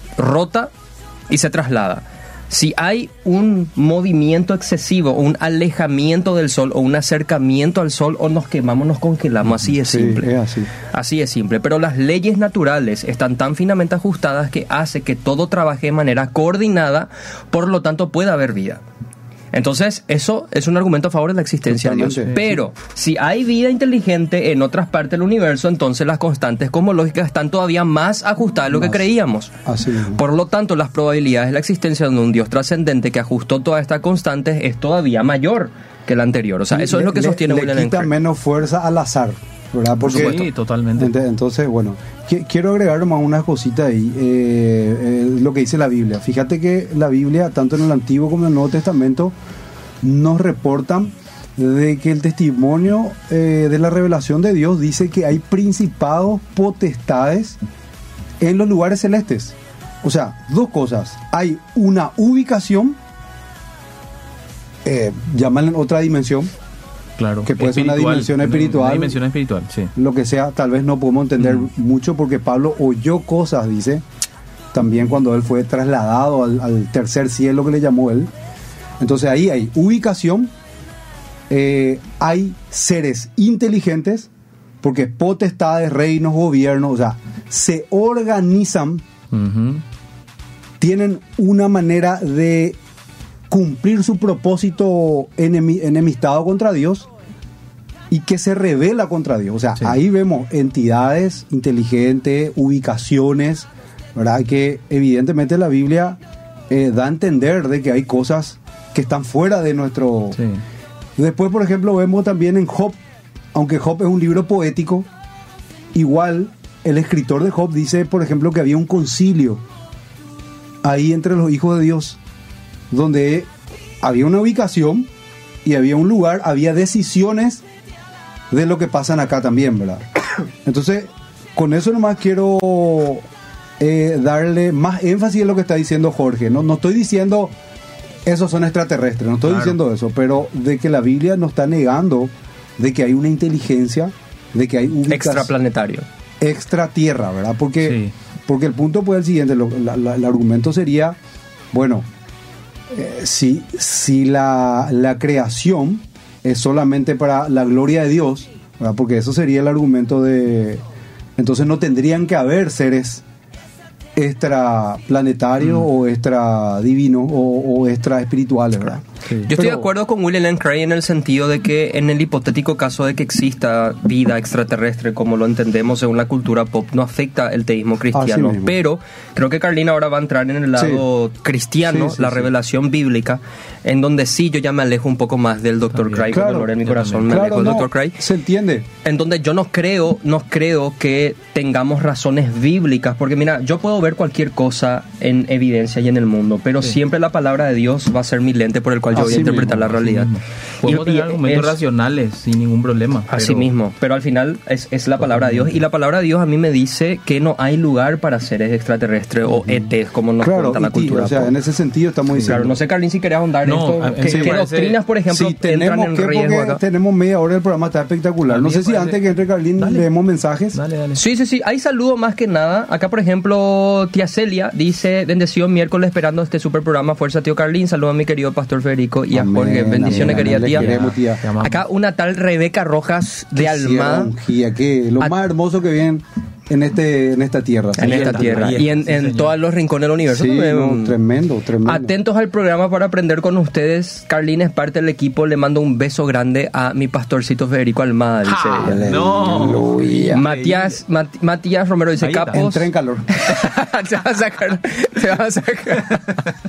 rota y se traslada. Si hay un movimiento excesivo, un alejamiento del Sol o un acercamiento al Sol, o nos quemamos, nos congelamos, así es Sí, simple. es así. Así es simple, pero las leyes naturales están tan finamente ajustadas que hace que todo trabaje de manera coordinada, por lo tanto puede haber vida. Entonces, eso es un argumento a favor de la existencia de Dios. Totalmente. Pero, si hay vida inteligente en otras partes del universo, entonces las constantes cosmológicas están todavía más ajustadas de lo que Más. creíamos. Así mismo. Por lo tanto, las probabilidades de la existencia de un Dios trascendente que ajustó todas estas constantes es todavía mayor que la anterior. O sea, eso Le- es lo que le- sostiene le William Lane quita Craig. menos fuerza al azar, ¿verdad? Porque, supuesto. Sí, totalmente. Ent- Entonces, bueno, qui- quiero agregar nomás unas cositas ahí. Eh, eh, lo que dice la Biblia. Fíjate que la Biblia, tanto en el Antiguo como en el Nuevo Testamento, nos reportan de que el testimonio eh, de la revelación de Dios dice que hay principados, potestades en los lugares celestes. O sea, dos cosas. Hay una ubicación, eh, llaman otra dimensión, Claro. Que puede ser una dimensión espiritual. Una dimensión espiritual, sí. lo que sea, tal vez no podemos entender Mm. mucho porque Pablo oyó cosas, dice, también cuando él fue trasladado al, al tercer cielo que le llamó él. Entonces ahí hay ubicación, eh, hay seres inteligentes, porque potestades, reinos, gobiernos, o sea, se organizan, Ujú. tienen una manera de cumplir su propósito enemi- enemistado contra Dios y que se revela contra Dios. O sea, Sí. ahí vemos entidades inteligentes, ubicaciones, ¿verdad? Que evidentemente la Biblia eh, da a entender de que hay cosas que están fuera de nuestro... Sí. Después, por ejemplo, vemos también en Job, aunque Job es un libro poético, igual el escritor de Job dice, por ejemplo, que había un concilio ahí entre los hijos de Dios, donde había una ubicación y había un lugar, había decisiones de lo que pasan acá también, ¿verdad? Entonces, con eso nomás quiero eh, darle más énfasis a lo que está diciendo Jorge. No, no estoy diciendo esos son extraterrestres, no estoy Claro. diciendo eso, pero de que la Biblia no está negando de que hay una inteligencia, de que hay ubicación Extraplanetario. extra tierra, ¿verdad? Porque, Sí. porque el punto pues el siguiente, lo- la- la- el argumento sería, bueno, eh, si, si la, la creación es solamente para la gloria de Dios, ¿verdad? Porque eso sería el argumento de... Entonces no tendrían que haber seres extraplanetarios Mm. o extra divinos o, o extra espirituales, ¿verdad? Sí. Yo estoy Pero- de acuerdo con William Lane Craig en el sentido de que en el hipotético caso de que exista vida extraterrestre como lo entendemos según la cultura pop, no afecta el teísmo cristiano. Así mismo. Pero creo que Carlina ahora va a entrar en el lado cristiano, Sí, sí, la sí. revelación bíblica, en donde sí yo ya me alejo un poco más del doctor También. Craig, Claro. con dolor en mi Yo corazón también. me alejo Claro, del no, doctor Craig. se entiende. En donde yo no creo, no creo que tengamos razones bíblicas, porque mira, yo puedo ver cualquier cosa en evidencia y en el mundo, pero Sí. siempre la palabra de Dios va a ser mi lente por el cual cual yo voy a Así interpretar mismo, la realidad. Podemos Y- y tener argumentos es- racionales sin ningún problema. Así pero- mismo, pero al final es, es la palabra de Dios, y la palabra de Dios a mí me dice que no hay lugar para seres extraterrestres o E Ts, como nos Claro, cuenta la y ti, cultura o sea, pop. en ese sentido estamos diciendo. Claro, no sé, Carlín, si querés ahondar en No, esto. a- ¿Qué, sí, qué parece- doctrinas, por ejemplo, Sí, entran tenemos en que, riesgo porque acá? tenemos media hora, el programa está espectacular. A No mí sé me si parece- antes que entre Carlín Dale. leemos mensajes. Dale, dale. Sí, sí, sí. Hay saludos más que nada. Acá, por ejemplo, tía Celia dice: bendecido miércoles esperando este super programa. Fuerza, tío Carlín. Saludos a mi querido pastor Federico y a Amén, Jorge. Bendiciones, amén, querida amén, le tía. queremos, tía. Te amamos. Acá una tal Rebeca Rojas de Sierra Almada. ungida, que lo A- más hermoso que vienen en este en esta tierra. En Ahí esta está, tierra. ahí Y en, está, sí, en señor. todos los rincones del universo. Sí, Eh, no, tremendo, tremendo. Atentos al programa para aprender con ustedes. Carlín es parte del equipo. Le mando un beso grande a mi pastorcito Federico Almada. Dice Ah, ella. no. Aleluya. Matías, Mat- Matías Romero dice: Ahí está. Capos. Entré en calor. te vas a sacar. Te vas a sacar.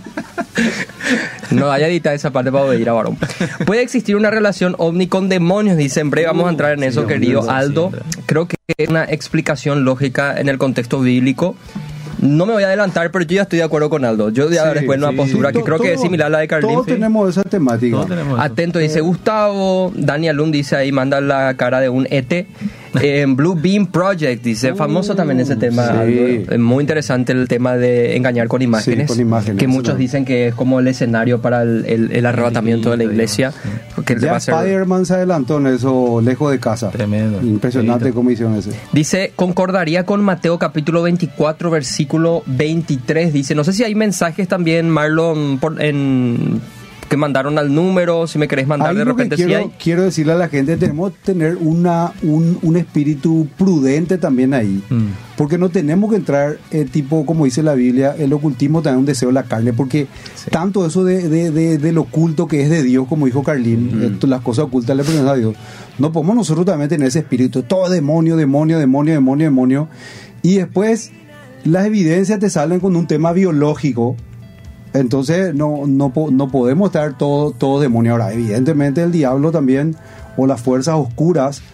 No vaya a editar esa parte para oír a varón. Puede existir una relación ovni con demonios, dice. En breve vamos a entrar en eso, sí, querido hombre, Aldo. sí, hombre. Creo que es una explicación lógica en el contexto bíblico. No me voy a adelantar, pero yo ya estoy de acuerdo con Aldo. Yo voy a dar Sí, después una sí. postura Sí, que to- creo que es todo- similar a la de Carlín. Todos Sí. tenemos esa temática. Todos tenemos eso. Atento, dice Gustavo. Daniel Lund dice ahí, manda la cara de un E T. En Blue Beam Project, dice, famoso también ese tema. sí. Aldo. Es muy interesante el tema de engañar con imágenes. con imágenes, que muchos ¿no? dicen que es como el escenario para el, el- el arrebatamiento de la iglesia. Porque va Ya a ser- Spider-Man se adelantó en eso, lejos de casa. Tremendo. Impresionante Tremendo. cómo hicieron ese. Dice, concordaría con Mateo capítulo veinticuatro, versículo veintitrés. Dice, no sé si hay mensajes también, Marlon, por- en, que mandaron al número, si me querés mandar Ahí de lo que repente, si quiero, hay. quiero decirle a la gente, tenemos que tener una, un, un espíritu prudente también ahí. Mm. Porque no tenemos que entrar, eh, tipo, como dice la Biblia, el ocultismo también es un deseo de la carne. Porque Sí. tanto eso de, de, de, del oculto que es de Dios, como dijo Carlín, esto, las cosas ocultas le pertenecen a Dios. No podemos nosotros también tener ese espíritu, todo demonio, demonio, demonio, demonio, demonio. Y después las evidencias te salen con un tema biológico. Entonces no, no, po- no podemos estar todo, todo demonio. Ahora, evidentemente el diablo también, o las fuerzas oscuras,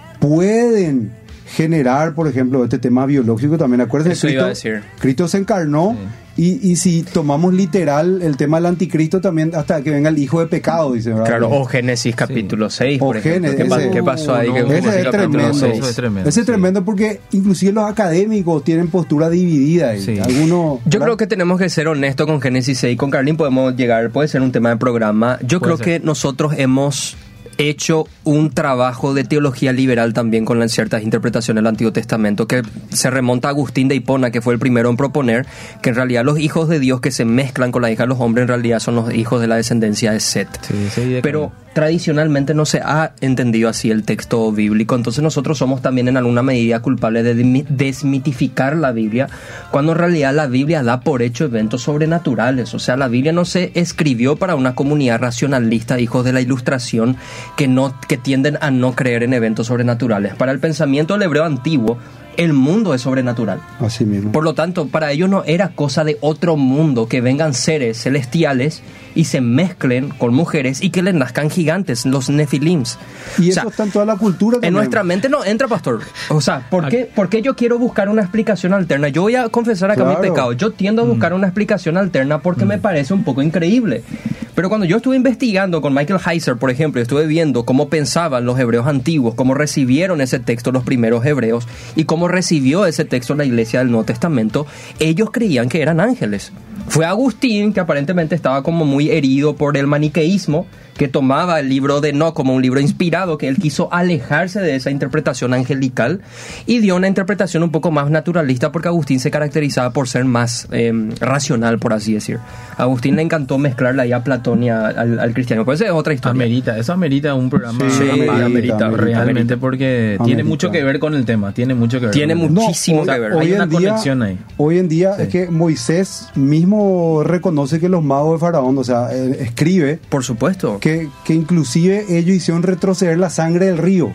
pueden generar, por ejemplo, este tema biológico también. Acuérdense, Eso Cristo, iba a decir. Cristo se encarnó, y, y si tomamos literal el tema del anticristo también, hasta que venga el hijo de pecado, dice, ¿verdad? Claro, o Génesis capítulo seis, O por ejemplo. Génesis, ¿Qué, pa- ese- qué pasó ahí? no, Que ese Génesis Ese es capítulo tremendo. seis. Eso es tremendo, Ese es sí. tremendo porque inclusive los académicos tienen postura dividida. Y Sí. algunos, Yo ¿verdad? creo que tenemos que ser honestos con Génesis seis. Con Carlín podemos llegar, puede ser un tema de programa. Yo Puede creo ser. que nosotros hemos hecho un trabajo de teología liberal también con las ciertas interpretaciones del Antiguo Testamento, que se remonta a Agustín de Hipona, que fue el primero en proponer que en realidad los hijos de Dios que se mezclan con la hija de los hombres en realidad son los hijos de la descendencia de Set. Sí, sí, de Pero tradicionalmente no se ha entendido así el texto bíblico, entonces nosotros somos también en alguna medida culpables de demi- desmitificar la Biblia, cuando en realidad la Biblia da por hecho eventos sobrenaturales. O sea, la Biblia no se escribió para una comunidad racionalista, hijos de la Ilustración, que, no, que tienden a no creer en eventos sobrenaturales. Para el pensamiento del hebreo antiguo, el mundo es sobrenatural. Así mismo. Por lo tanto, para ellos no era cosa de otro mundo que vengan seres celestiales y se mezclen con mujeres y que les nazcan gigantes, los nefilims. Y O eso sea, está en toda la cultura en también. nuestra mente no entra, pastor. O sea, ¿por qué, ¿por qué yo quiero buscar una explicación alterna? Yo voy a confesar acá Claro. mi pecado. Yo tiendo a buscar una explicación alterna porque me parece un poco increíble. Pero cuando yo estuve investigando con Michael Heiser, por ejemplo, estuve viendo cómo pensaban los hebreos antiguos, cómo recibieron ese texto los primeros hebreos y cómo recibió ese texto la iglesia del Nuevo Testamento, ellos creían que eran ángeles. Fue Agustín, que aparentemente estaba como muy herido por el maniqueísmo, que tomaba el libro de Enoch como un libro inspirado, que él quiso alejarse de esa interpretación angelical y dio una interpretación un poco más naturalista, porque Agustín se caracterizaba por ser más eh, racional, por así decir. A Agustín le encantó mezclar la idea a Platón y a- al, al cristianismo. Pues esa es otra historia. Amerita, eso amerita un programa Sí, aparte, amerita, amerita, realmente amerita. porque Amerita. tiene mucho que ver con el tema, tiene mucho que ver. Tiene con el mucho- tema. muchísimo o sea, que ver. hay Hoy una en día, conexión ahí. hoy en día Sí. es que Moisés mismo reconoce que los magos de Faraón, o sea, eh, escribe Por supuesto. que, que inclusive ellos hicieron retroceder la sangre del río.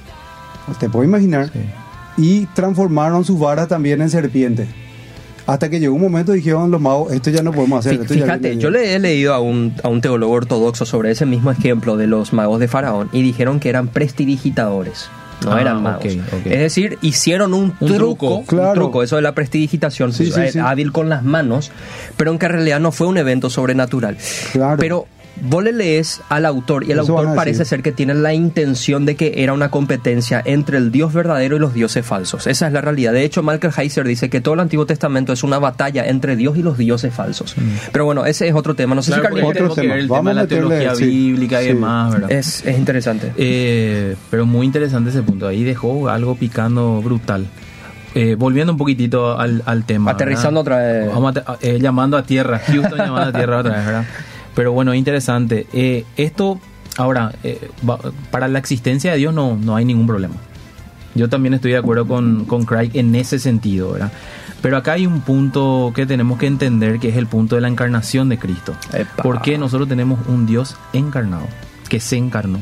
Te puedo imaginar. Sí. Y transformaron sus varas también en serpientes. Hasta que llegó un momento y dijeron los magos, esto ya no podemos hacer. Fí- esto ya Fíjate, viene- yo le he leído a un, a un teólogo ortodoxo sobre ese mismo ejemplo de los magos de Faraón y dijeron que eran prestidigitadores. No Ah, eran magos. ok, ok. Es decir, hicieron un, Un truco, truco. un Claro. truco, eso de la prestidigitación, Sí, sí, eh, sí. hábil con las manos, pero en que en realidad no fue un evento sobrenatural. Claro. Pero vos le lees al autor y el Eso van a autor parece decir. ser que tiene la intención de que era una competencia entre el Dios verdadero y los dioses falsos. Esa es la realidad. De hecho, Michael Heiser dice que todo el Antiguo Testamento es una batalla entre Dios y los dioses falsos. Mm. Pero bueno, ese es otro tema. No sé Claro, si porque Carlitos... tenemos que ver el tema de la teología sí, bíblica y sí. demás, ¿verdad? Es, es interesante. Eh, pero muy interesante ese punto. Ahí dejó algo picando brutal. Eh, volviendo un poquitito al, al tema. Aterrizando ¿verdad? otra vez. Vamos a te- eh, llamando a tierra. Houston llamando a tierra otra vez, ¿verdad? Pero bueno, interesante. Eh, esto, ahora, eh, va- para la existencia de Dios no, no hay ningún problema. Yo también estoy de acuerdo con, con Craig en ese sentido, ¿verdad? Pero acá hay un punto que tenemos que entender, que es el punto de la encarnación de Cristo. Epa. Porque nosotros tenemos un Dios encarnado, que se encarnó,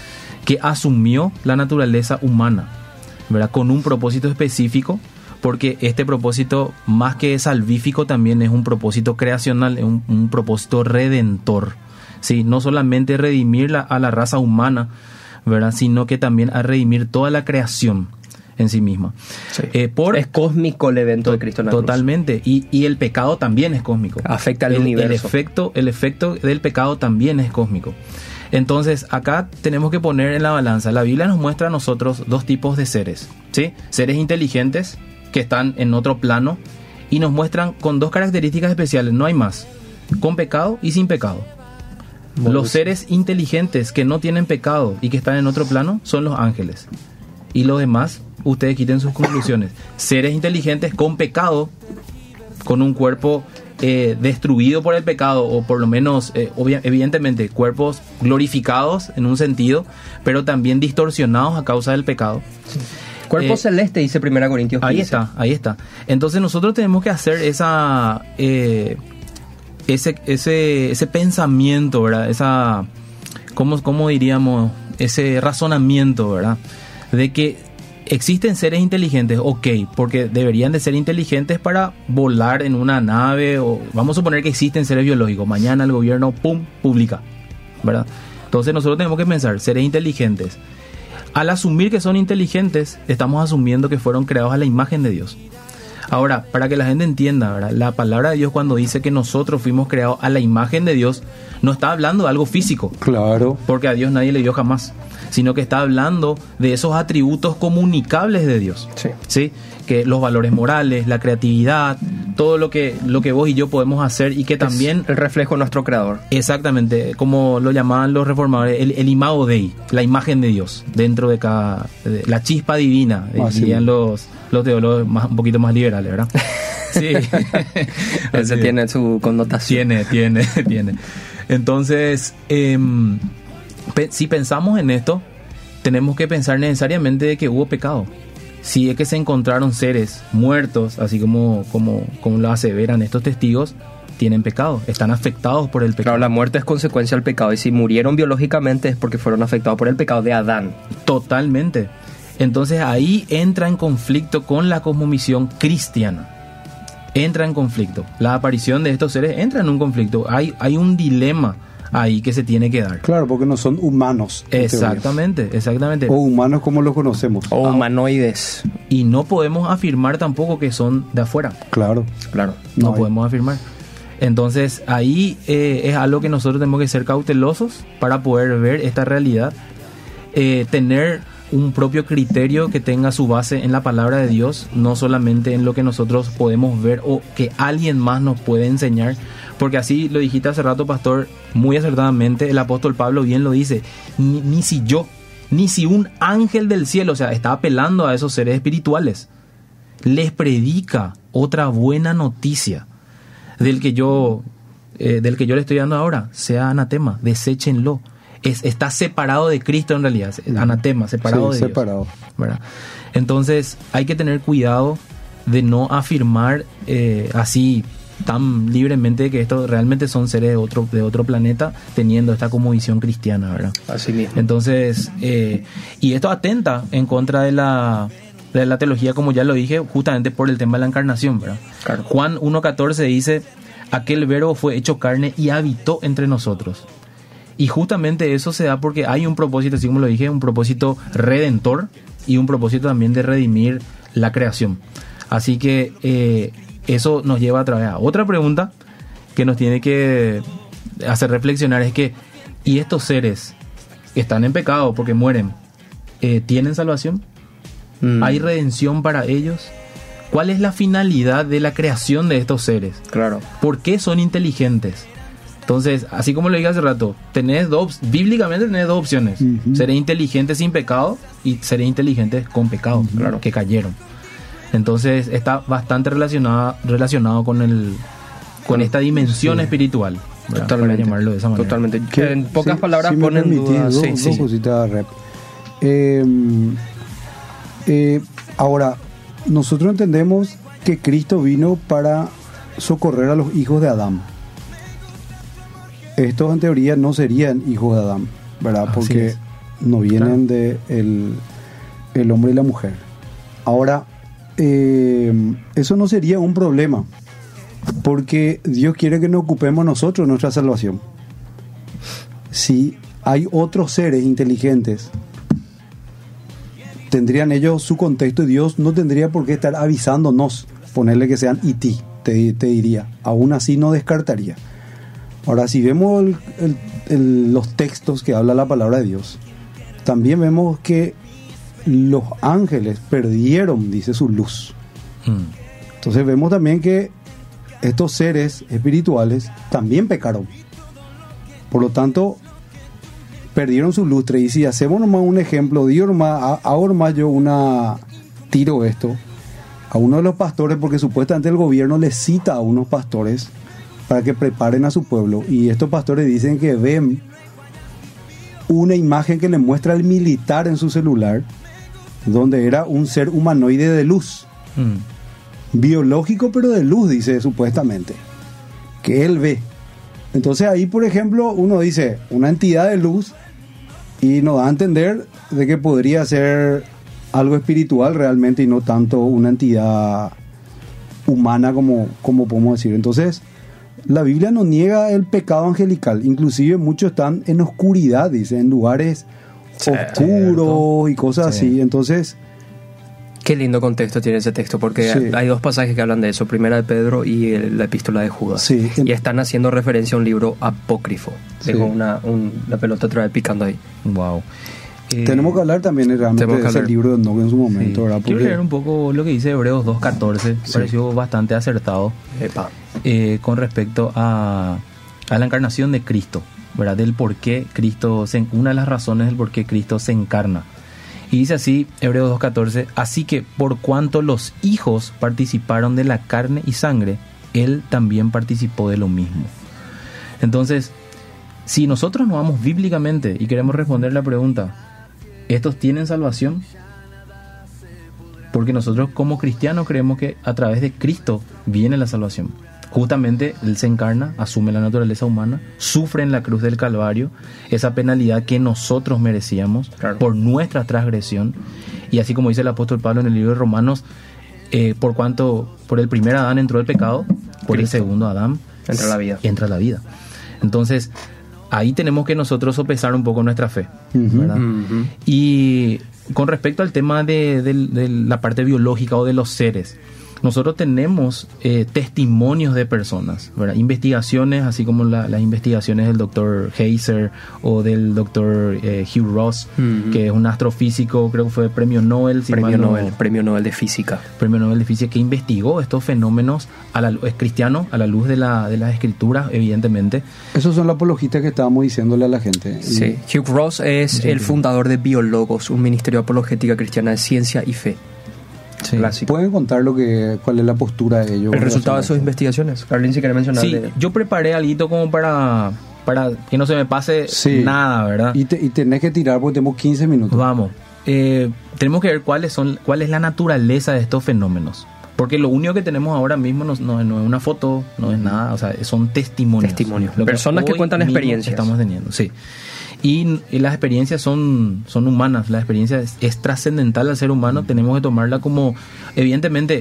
que asumió la naturaleza humana, ¿verdad? Con un propósito específico, porque este propósito, más que salvífico, también es un propósito creacional, es un, un propósito redentor, ¿sí? No solamente redimir la, a la raza humana, ¿verdad? Sino que también a redimir toda la creación en sí misma. Sí. Eh, por, Es cósmico el evento de Cristo en la cruz. Totalmente. Y, y el pecado también es cósmico. Afecta al el, universo. El efecto, el efecto del pecado también es cósmico. Entonces, acá tenemos que poner en la balanza. La Biblia nos muestra a nosotros dos tipos de seres, ¿sí? Seres inteligentes que están en otro plano y nos muestran con dos características especiales, no hay más, con pecado y sin pecado. Bueno, Los seres inteligentes que no tienen pecado y que están en otro plano son los ángeles. Y los demás, ustedes quiten sus conclusiones. Seres inteligentes con pecado, con un cuerpo eh, destruido por el pecado, o por lo menos, eh, obvia- evidentemente, cuerpos glorificados en un sentido, pero también distorsionados a causa del pecado. Cuerpo Eh, celeste, dice primera Corintios quince. Ahí está, ahí está. Entonces nosotros tenemos que hacer esa eh, ese, ese, ese pensamiento, ¿verdad? Esa, ¿cómo, cómo diríamos? Ese razonamiento, ¿verdad? De que existen seres inteligentes, ok, porque deberían de ser inteligentes para volar en una nave, o vamos a suponer que existen seres biológicos. Mañana el gobierno, pum, publica, ¿verdad? Entonces nosotros tenemos que pensar, seres inteligentes. Al asumir que son inteligentes, estamos asumiendo que fueron creados a la imagen de Dios. Ahora, para que la gente entienda, ¿verdad? La palabra de Dios, cuando dice que nosotros fuimos creados a la imagen de Dios, no está hablando de algo físico, Claro. porque a Dios nadie le dio jamás, sino que está hablando de esos atributos comunicables de Dios. Sí. ¿Sí? Que los valores morales, la creatividad, todo lo que, lo que vos y yo podemos hacer, y que también... Es el reflejo de nuestro creador. Exactamente, como lo llamaban los reformadores, el, el imago Dei, la imagen de Dios dentro de cada, de la chispa divina, Así dirían es. los, los teólogos más, un poquito más liberales, ¿verdad? Sí. Ese Así es. tiene su connotación. Tiene, tiene, tiene. Entonces, em, pe- si pensamos en esto, tenemos que pensar necesariamente de que hubo pecado. Si es que se encontraron seres muertos, así como, como, como lo aseveran estos testigos, tienen pecado, están afectados por el pecado. Claro, la muerte es consecuencia del pecado. Y si murieron biológicamente es porque fueron afectados por el pecado de Adán. Totalmente. Entonces ahí entra en conflicto con la cosmovisión cristiana. Entra en conflicto. La aparición de estos seres entra en un conflicto. Hay, hay un dilema ahí que se tiene que dar. Claro, porque no son humanos. en Exactamente, exactamente. teoría. O humanos como los conocemos. O humanoides. Y no podemos afirmar tampoco que son de afuera. Claro. Claro. No, No hay. podemos afirmar. Entonces ahí eh, es algo que nosotros tenemos que ser cautelosos para poder ver esta realidad. Eh, tener un propio criterio que tenga su base en la palabra de Dios, no solamente en lo que nosotros podemos ver o que alguien más nos puede enseñar, porque así lo dijiste hace rato, pastor, muy acertadamente, el apóstol Pablo bien lo dice, ni, ni si yo, ni si un ángel del cielo, o sea, está apelando a esos seres espirituales, les predica otra buena noticia del que yo eh, del que yo le estoy dando ahora, sea anatema, deséchenlo. Es, está separado de Cristo en realidad, anatema, separado Sí, de separado. Dios, ¿verdad? Entonces hay que tener cuidado de no afirmar eh, así tan libremente que estos realmente son seres de otro, de otro planeta, teniendo esta como visión cristiana, ¿verdad? Así mismo. Entonces, eh, y esto atenta en contra de la, de la teología, como ya lo dije, justamente por el tema de la encarnación, ¿verdad? Claro. Juan uno catorce dice, aquel verbo fue hecho carne y habitó entre nosotros. Y justamente eso se da porque hay un propósito, así como lo dije, un propósito redentor y un propósito también de redimir la creación. Así que eh, eso nos lleva a través a otra pregunta que nos tiene que hace reflexionar es que, ¿y estos seres que están en pecado porque mueren, eh, tienen salvación? Mm. ¿Hay redención para ellos? ¿Cuál es la finalidad de la creación de estos seres? Claro. ¿Por qué son inteligentes? Entonces, así como lo dije hace rato, tenés dos, bíblicamente tenés dos opciones. Uh-huh. Seré inteligente sin pecado y seré inteligente con pecado, uh-huh. claro, que cayeron. Entonces, está bastante relacionado, relacionado con el con esta dimensión sí. espiritual. Totalmente. Para llamarlo de esa manera. Totalmente. Que en pocas sí, palabras sí ponen duda. Dos, sí, dos sí. cositas, rep. Eh, eh, ahora, nosotros entendemos que Cristo vino para socorrer a los hijos de Adán. Estos en teoría no serían hijos de Adán, ¿verdad? Porque no vienen claro. de el, el hombre y la mujer. Ahora, eh, eso no sería un problema, porque Dios quiere que nos ocupemos nosotros de nuestra salvación. Si hay otros seres inteligentes, tendrían ellos su contexto y Dios no tendría por qué estar avisándonos, ponerle que sean E T, te, te diría. Aún así no descartaría. Ahora, si vemos el, el, el, los textos que habla la palabra de Dios, también vemos que los ángeles perdieron, dice, su luz. Mm. Entonces vemos también que estos seres espirituales también pecaron. Por lo tanto, perdieron su lustre. Y si hacemos nomás un ejemplo, digo nomás, ahora más yo una tiro esto a uno de los pastores, porque supuestamente el gobierno le cita a unos pastores para que preparen a su pueblo, y estos pastores dicen que ven una imagen que le muestra al militar en su celular, donde era un ser humanoide de luz, mm. biológico pero de luz, dice supuestamente, que él ve. Entonces ahí, por ejemplo, uno dice una entidad de luz y nos da a entender de que podría ser algo espiritual realmente y no tanto una entidad humana como, como podemos decir. Entonces la Biblia no niega el pecado angelical, inclusive muchos están en oscuridad, dice, en lugares sí, oscuros sí, y cosas sí. así. Entonces, qué lindo contexto tiene ese texto, porque sí. hay dos pasajes que hablan de eso, Primera de Pedro y el, la Epístola de Judas, sí. y están haciendo referencia a un libro apócrifo. Sí. Tengo una, un, la pelota otra vez picando ahí. Wow. Eh, tenemos que hablar también realmente de ese libro de Enoch en su momento, sí. ¿verdad? Porque quiero leer un poco lo que dice Hebreos dos catorce, sí. pareció bastante acertado eh, con respecto a, a la encarnación de Cristo, ¿verdad? Del por qué Cristo, se, una de las razones del por qué Cristo se encarna. Y dice así, Hebreos dos catorce, así que por cuanto los hijos participaron de la carne y sangre, Él también participó de lo mismo. Entonces, si nosotros nos vamos bíblicamente y queremos responder la pregunta, ¿estos tienen salvación? Porque nosotros como cristianos creemos que a través de Cristo viene la salvación. Justamente Él se encarna, asume la naturaleza humana, sufre en la cruz del Calvario esa penalidad que nosotros merecíamos, claro, por nuestra transgresión. Y así como dice el apóstol Pablo en el libro de Romanos, eh, por cuanto por el primer Adán entró el pecado, por Cristo, el segundo Adán entra la vida. Entra la vida. Entonces, ahí tenemos que nosotros sopesar un poco nuestra fe, uh-huh, ¿verdad? Uh-huh. Y con respecto al tema de, de, de la parte biológica o de los seres, nosotros tenemos eh, testimonios de personas, ¿verdad? Investigaciones, así como la, las investigaciones del doctor Heiser o del doctor eh, Hugh Ross, uh-huh, que es un astrofísico, creo que fue premio Nobel. Si premio, no, Nobel premio Nobel de Física. Premio Nobel de Física, que investigó estos fenómenos, a la, es cristiano, a la luz de, la, de las escrituras, evidentemente. Esos son las apologías que estábamos diciéndole a la gente. Sí, Hugh Ross es sí, el fundador de Biólogos, un ministerio de apologética cristiana de ciencia y fe. Sí. ¿Pueden contar lo que, cuál es la postura de ellos? El resultado de sus investigaciones. Carlín, si quiere mencionar. Sí, de... yo preparé algo como para, para que no se me pase sí, nada, ¿verdad? Y, te, y tenés que tirar porque tenemos quince minutos. Vamos. Eh, tenemos que ver cuáles son, cuál es la naturaleza de estos fenómenos. Porque lo único que tenemos ahora mismo no, no, no es una foto, no es nada, o sea, son testimonios. Testimonios. Personas que, que cuentan experiencias. Estamos teniendo, sí. Y, y las experiencias son, son humanas, la experiencia es, es trascendental al ser humano, tenemos que tomarla como, evidentemente,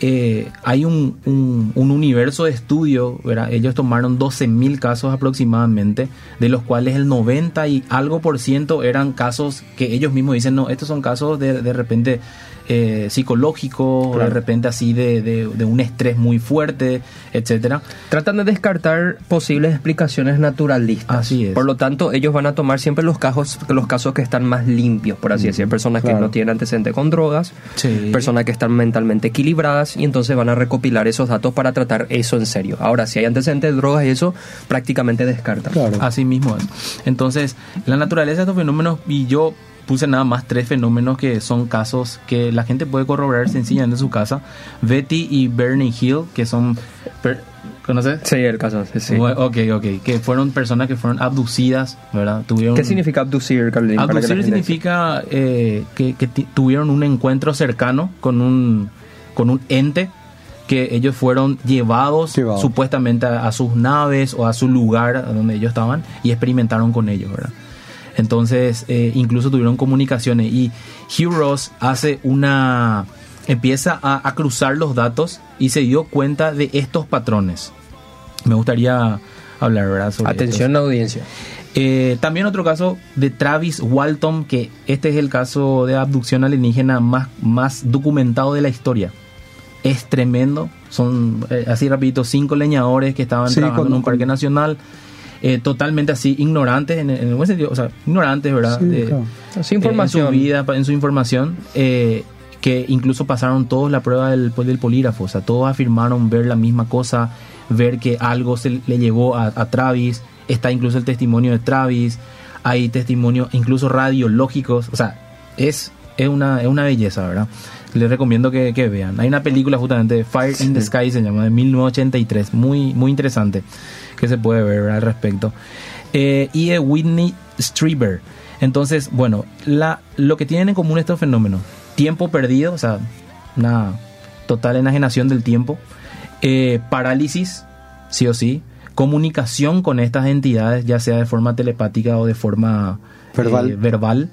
eh, hay un, un, un universo de estudio, ¿verdad? Ellos tomaron doce mil casos aproximadamente, de los cuales el noventa y algo por ciento eran casos que ellos mismos dicen, no, estos son casos de, de repente eh, psicológicos, claro. de repente así de, de, de un estrés muy fuerte, etcétera. Tratan de descartar posibles explicaciones naturalistas. Así es. Por lo tanto, ellos van a tomar siempre los casos, los casos que están más limpios, por así mm, decir. Personas claro. que no tienen antecedentes con drogas, sí. personas que están mentalmente equilibradas, y entonces van a recopilar esos datos para tratar eso en serio. Ahora, si hay antecedentes de drogas y eso, prácticamente descartan. Claro. Así mismo es. Entonces, la naturaleza de estos fenómenos, y yo puse nada más tres fenómenos que son casos que la gente puede corroborar sencillamente en su casa. Betty y Bernie Hill, que son... Per- ¿Conoces? Sí, el caso, sí, sí. Ok, ok. Que fueron personas que fueron abducidas, ¿verdad? Tuvieron... ¿Qué significa abducir, Carlín? Abducir significa eh, que, que t- tuvieron un encuentro cercano con un, con un ente, que ellos fueron llevados Llevado. supuestamente a, a sus naves o a su lugar donde ellos estaban y experimentaron con ellos, ¿verdad? Entonces, eh, incluso tuvieron comunicaciones, y Hugh Ross hace una... empieza a, a cruzar los datos y se dio cuenta de estos patrones. Me gustaría hablar, ¿verdad? Sobre Atención, estos. La audiencia. Eh, también otro caso de Travis Walton, que este es el caso de abducción alienígena más, más documentado de la historia. Es tremendo. Son, eh, así rapidito, cinco leñadores que estaban sí, trabajando con, en un parque con... nacional. Eh, totalmente así, ignorantes, en, en el buen sentido, o sea, ignorantes, ¿verdad? Sí, de, claro. Su información. Eh, en su vida, en su información, eh, que incluso pasaron todos la prueba del, del polígrafo, o sea, todos afirmaron ver la misma cosa, ver que algo se le llegó a, a Travis, está incluso el testimonio de Travis, hay testimonios incluso radiológicos, o sea, es, es, una, es una belleza, ¿verdad? Les recomiendo que, que vean. Hay una película justamente, Fire in the Sky se llama, de mil novecientos ochenta y tres, muy, muy interesante, que se puede ver, ¿verdad? Al respecto. Eh, y de Whitney Strieber. Entonces, bueno, la, lo que tienen en común estos fenómenos: tiempo perdido, o sea, una total enajenación del tiempo, eh, parálisis, sí o sí, comunicación con estas entidades, ya sea de forma telepática o de forma verbal, eh, verbal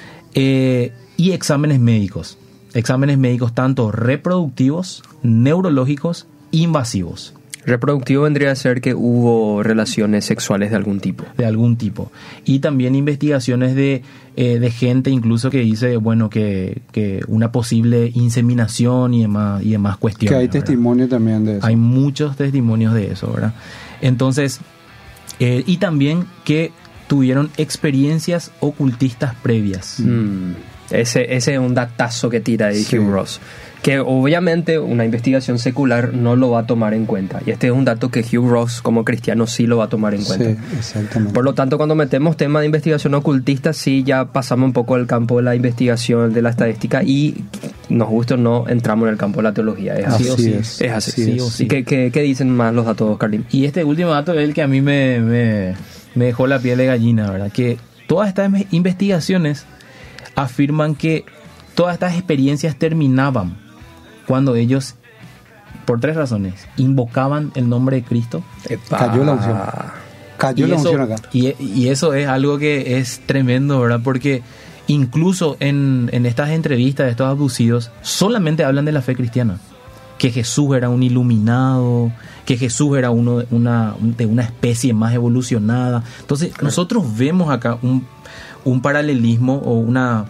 eh, y exámenes médicos. Exámenes médicos tanto reproductivos, neurológicos, invasivos. Reproductivo vendría a ser que hubo relaciones sexuales de algún tipo. De algún tipo. Y también investigaciones de, eh, de gente incluso que dice, bueno, que, que una posible inseminación y demás, y demás cuestiones. Que hay ¿verdad? Testimonio también de eso. Hay muchos testimonios de eso, ¿verdad? Entonces, eh, y también que tuvieron experiencias ocultistas previas. Mm. Ese, ese es un datazo que tira de sí. Hugh Ross, que obviamente una investigación secular no lo va a tomar en cuenta, y este es un dato que Hugh Ross como cristiano sí lo va a tomar en cuenta. Sí, exactamente. Por lo tanto, cuando metemos tema de investigación ocultista, sí ya pasamos un poco del campo de la investigación, de la estadística, y nos gusta o no, entramos en el campo de la teología. Es así, así o sí. Es, es así. así Sí es. o sí. ¿Qué, qué, ¿Qué dicen más los datos, Carlín? Y este último dato es el que a mí me, me, me dejó la piel de gallina, ¿verdad? Que todas estas investigaciones afirman que todas estas experiencias terminaban cuando ellos, por tres razones, invocaban el nombre de Cristo. Epa. Cayó la unción. Cayó y la eso, unción acá. Y, y eso es algo que es tremendo, ¿verdad? Porque incluso en, en estas entrevistas de estos abducidos solamente hablan de la fe cristiana. Que Jesús era un iluminado, que Jesús era uno de una, de una especie más evolucionada. Entonces, claro, nosotros vemos acá un, un paralelismo o una,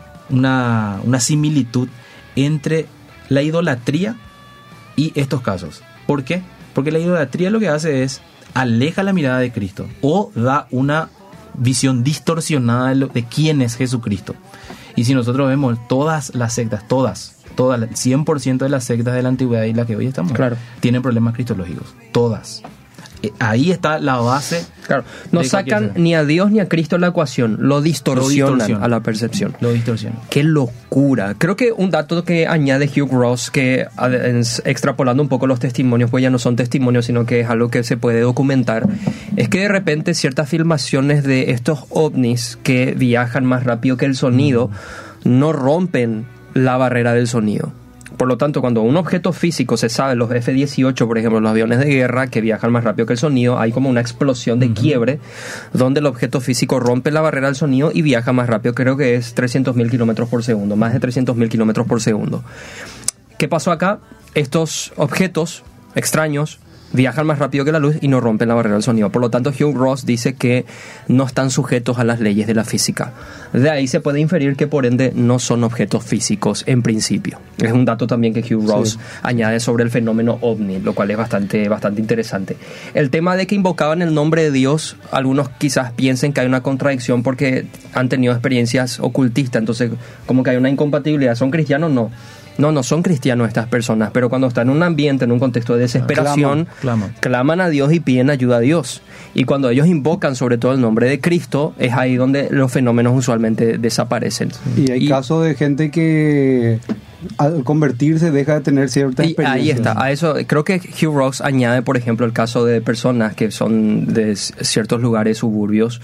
una, una similitud entre la idolatría y estos casos. ¿Por qué? Porque la idolatría lo que hace es aleja la mirada de Cristo o da una visión distorsionada de, lo, de quién es Jesucristo. Y si nosotros vemos todas las sectas, todas, todas, el cien por ciento de las sectas de la antigüedad y las que hoy estamos, claro, tienen problemas cristológicos, todas. Ahí está la base. Claro, no sacan ni a Dios ni a Cristo la ecuación, lo distorsionan, lo distorsionan a la percepción. Lo distorsionan. Qué locura. Creo que un dato que añade Hugh Ross, que extrapolando un poco los testimonios, pues ya no son testimonios, sino que es algo que se puede documentar, es que de repente ciertas filmaciones de estos ovnis que viajan más rápido que el sonido no rompen la barrera del sonido. Por lo tanto, cuando un objeto físico se sabe, los F dieciocho, por ejemplo, los aviones de guerra que viajan más rápido que el sonido, hay como una explosión de uh-huh. quiebre donde el objeto físico rompe la barrera del sonido y viaja más rápido, creo que es trescientos mil kilómetros por segundo, más de trescientos mil kilómetros por segundo. ¿qué pasó acá? Estos objetos extraños viajan más rápido que la luz y no rompen la barrera del sonido. Por lo tanto, Hugh Ross dice que no están sujetos a las leyes de la física. De ahí se puede inferir que por ende no son objetos físicos en principio. Es un dato también que Hugh Ross sí. añade sobre el fenómeno ovni, lo cual es bastante, bastante interesante. El tema de que invocaban el nombre de Dios, algunos quizás piensen que hay una contradicción porque han tenido experiencias ocultistas, entonces como que hay una incompatibilidad. ¿Son cristianos? No. No, no son cristianos estas personas, pero cuando están en un ambiente, en un contexto de desesperación, claman, claman. claman a Dios y piden ayuda a Dios. Y cuando ellos invocan sobre todo el nombre de Cristo, es ahí donde los fenómenos usualmente desaparecen. Y hay y, casos de gente que al convertirse deja de tener cierta experiencia. Ahí está, a eso creo que Hugh Ross añade, por ejemplo, el caso de personas que son de ciertos lugares suburbios,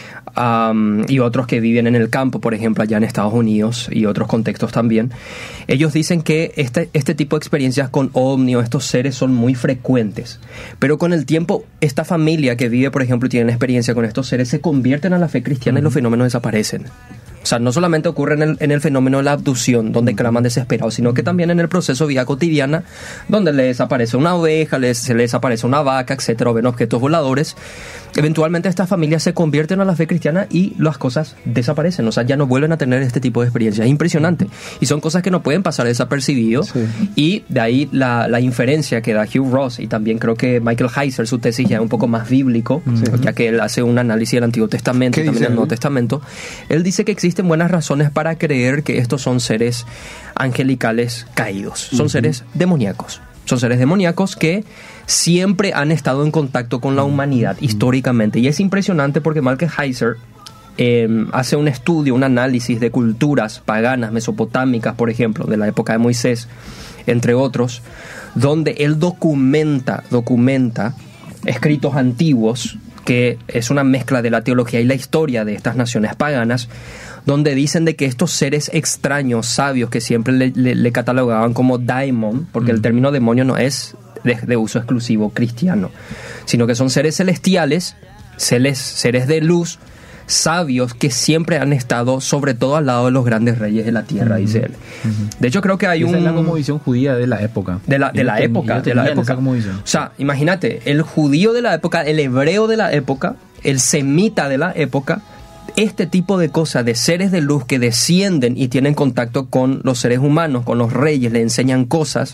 Um, y otros que viven en el campo, por ejemplo, allá en Estados Unidos y otros contextos también. Ellos dicen que este, este tipo de experiencias con ovni o estos seres son muy frecuentes, pero con el tiempo esta familia que vive, por ejemplo, y tiene experiencia con estos seres, se convierten a la fe cristiana y los fenómenos desaparecen. O sea, no solamente ocurre en el, en el fenómeno de la abducción, donde claman desesperados, sino que también en el proceso de vida cotidiana, donde les desaparece una oveja, les, se les desaparece una vaca, etcétera, o ven objetos voladores. Eventualmente estas familias se convierten a la fe cristiana y las cosas desaparecen. O sea, ya no vuelven a tener este tipo de experiencias. Es impresionante. Y son cosas que no pueden pasar desapercibidos. Sí. Y de ahí la, la inferencia que da Hugh Ross, y también creo que Michael Heiser, su tesis ya es un poco más bíblico, sí. ya que él hace un análisis del Antiguo Testamento y también del Nuevo Testamento. Él dice que existe buenas razones para creer que estos son seres angelicales caídos, son uh-huh. seres demoníacos, son seres demoníacos que siempre han estado en contacto con la humanidad uh-huh. históricamente, y es impresionante porque Michael Heiser eh, hace un estudio, un análisis de culturas paganas, mesopotámicas, por ejemplo, de la época de Moisés, entre otros, donde él documenta, documenta escritos antiguos, que es una mezcla de la teología y la historia de estas naciones paganas, donde dicen de que estos seres extraños, sabios, que siempre le, le, le catalogaban como daimon, porque mm. el término demonio no es de, de uso exclusivo cristiano, sino que son seres celestiales, seres, seres de luz, sabios que siempre han estado sobre todo al lado de los grandes reyes de la tierra, uh-huh. dice él. Uh-huh. De hecho, creo que hay Esa un... es la cosmovisión judía de la época. De la, de la época, de la época. O sea, imagínate, el judío de la época, el hebreo de la época, el semita de la época, este tipo de cosas, de seres de luz que descienden y tienen contacto con los seres humanos, con los reyes, le enseñan cosas,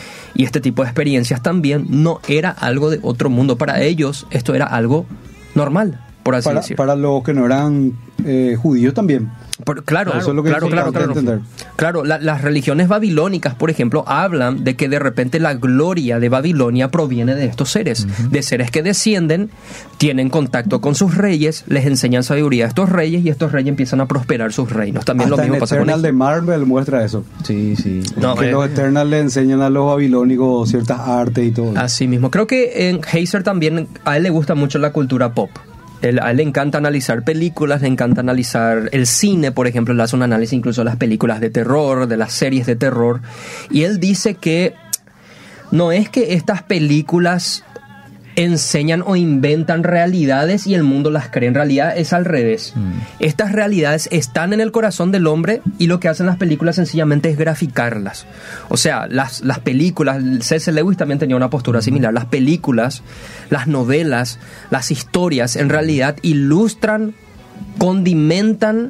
y este tipo de experiencias también no era algo de otro mundo. Para ellos esto era algo normal, por así para, decirlo. Para los que no eran eh, judíos también. Por, claro, Eso es lo que claro, claro, claro. Entender. Claro, la, las religiones babilónicas, por ejemplo, hablan de que de repente la gloria de Babilonia proviene de estos seres, uh-huh. de seres que descienden, tienen contacto con sus reyes, les enseñan sabiduría a estos reyes y estos reyes empiezan a prosperar sus reinos. También Hasta lo mismo en pasa Eternal con de Marvel muestra eso. Sí, sí. No, que eh, los Eternal le enseñan a los babilónicos ciertas artes y todo. Así mismo. Creo que en Heiser también a él le gusta mucho la cultura pop. Él, a él le encanta analizar películas, le encanta analizar el cine, por ejemplo, él hace un análisis incluso de las películas de terror, de las series de terror, y él dice que no es que estas películas enseñan o inventan realidades y el mundo las cree, en realidad es al revés. Mm. Estas realidades están en el corazón del hombre y lo que hacen las películas sencillamente es graficarlas. O sea, las, las películas, C S Lewis también tenía una postura similar, las películas, las novelas, las historias en realidad ilustran, condimentan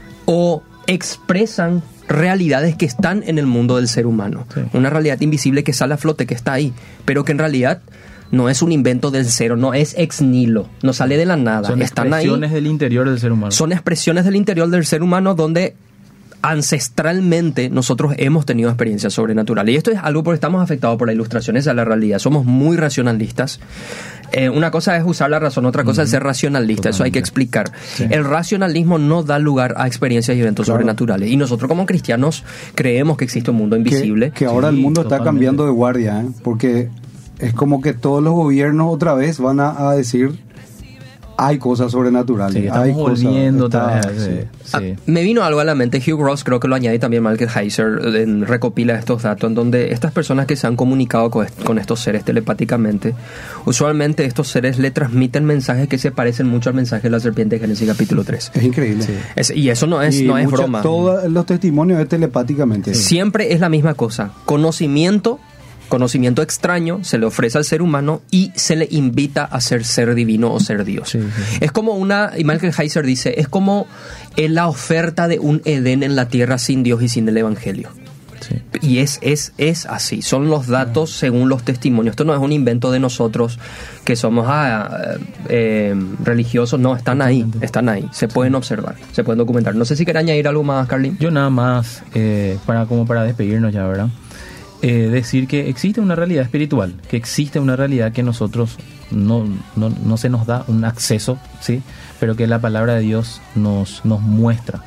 o expresan realidades que están en el mundo del ser humano. Sí. Una realidad invisible que sale a flote, que está ahí, pero que en realidad no es un invento del cero, no es ex nihilo, no sale de la nada. Son Están expresiones ahí, del interior del ser humano. Son expresiones del interior del ser humano donde ancestralmente nosotros hemos tenido experiencias sobrenaturales. Y esto es algo porque estamos afectados por la ilustración, esa es la realidad. Somos muy racionalistas. Eh, una cosa es usar la razón, otra cosa uh-huh. es ser racionalista. Totalmente. Eso hay que explicar. Sí. El racionalismo no da lugar a experiencias y eventos claro. sobrenaturales. Y nosotros como cristianos creemos que existe un mundo invisible. Que, que ahora sí, el mundo totalmente. Está cambiando de guardia, ¿eh? Porque es como que todos los gobiernos otra vez van a, a decir hay cosas sobrenaturales. Sí, estamos hay cosas, volviendo está, otra vez. sí. Sí. Ah, me vino algo a la mente. Hugh Ross, creo que lo añade también Michael Heiser, en, recopila estos datos en donde estas personas que se han comunicado con, est- con estos seres telepáticamente, usualmente estos seres le transmiten mensajes que se parecen mucho al mensaje de la serpiente de Génesis capítulo tres. Es increíble. Sí. Es- y eso no es, Y no es mucha- broma. Todos los testimonios es telepáticamente. Siempre es la misma cosa. Conocimiento, conocimiento extraño se le ofrece al ser humano y se le invita a ser ser divino o ser Dios. Sí, sí. Es como una, y Michael Heiser dice, es como eh, la oferta de un Edén en la tierra sin Dios y sin el Evangelio. Sí. Y es, es, es así, son los datos según los testimonios. Esto no es un invento de nosotros que somos ah, eh, religiosos, no, están ahí, están ahí, se pueden observar, se pueden documentar. No sé si querés añadir algo más, Carlin. Yo nada más, eh, para como para despedirnos ya, ¿verdad? Eh, decir que existe una realidad espiritual, que existe una realidad que nosotros no, no, no se nos da un acceso, ¿sí? Pero que la palabra de Dios nos, nos muestra.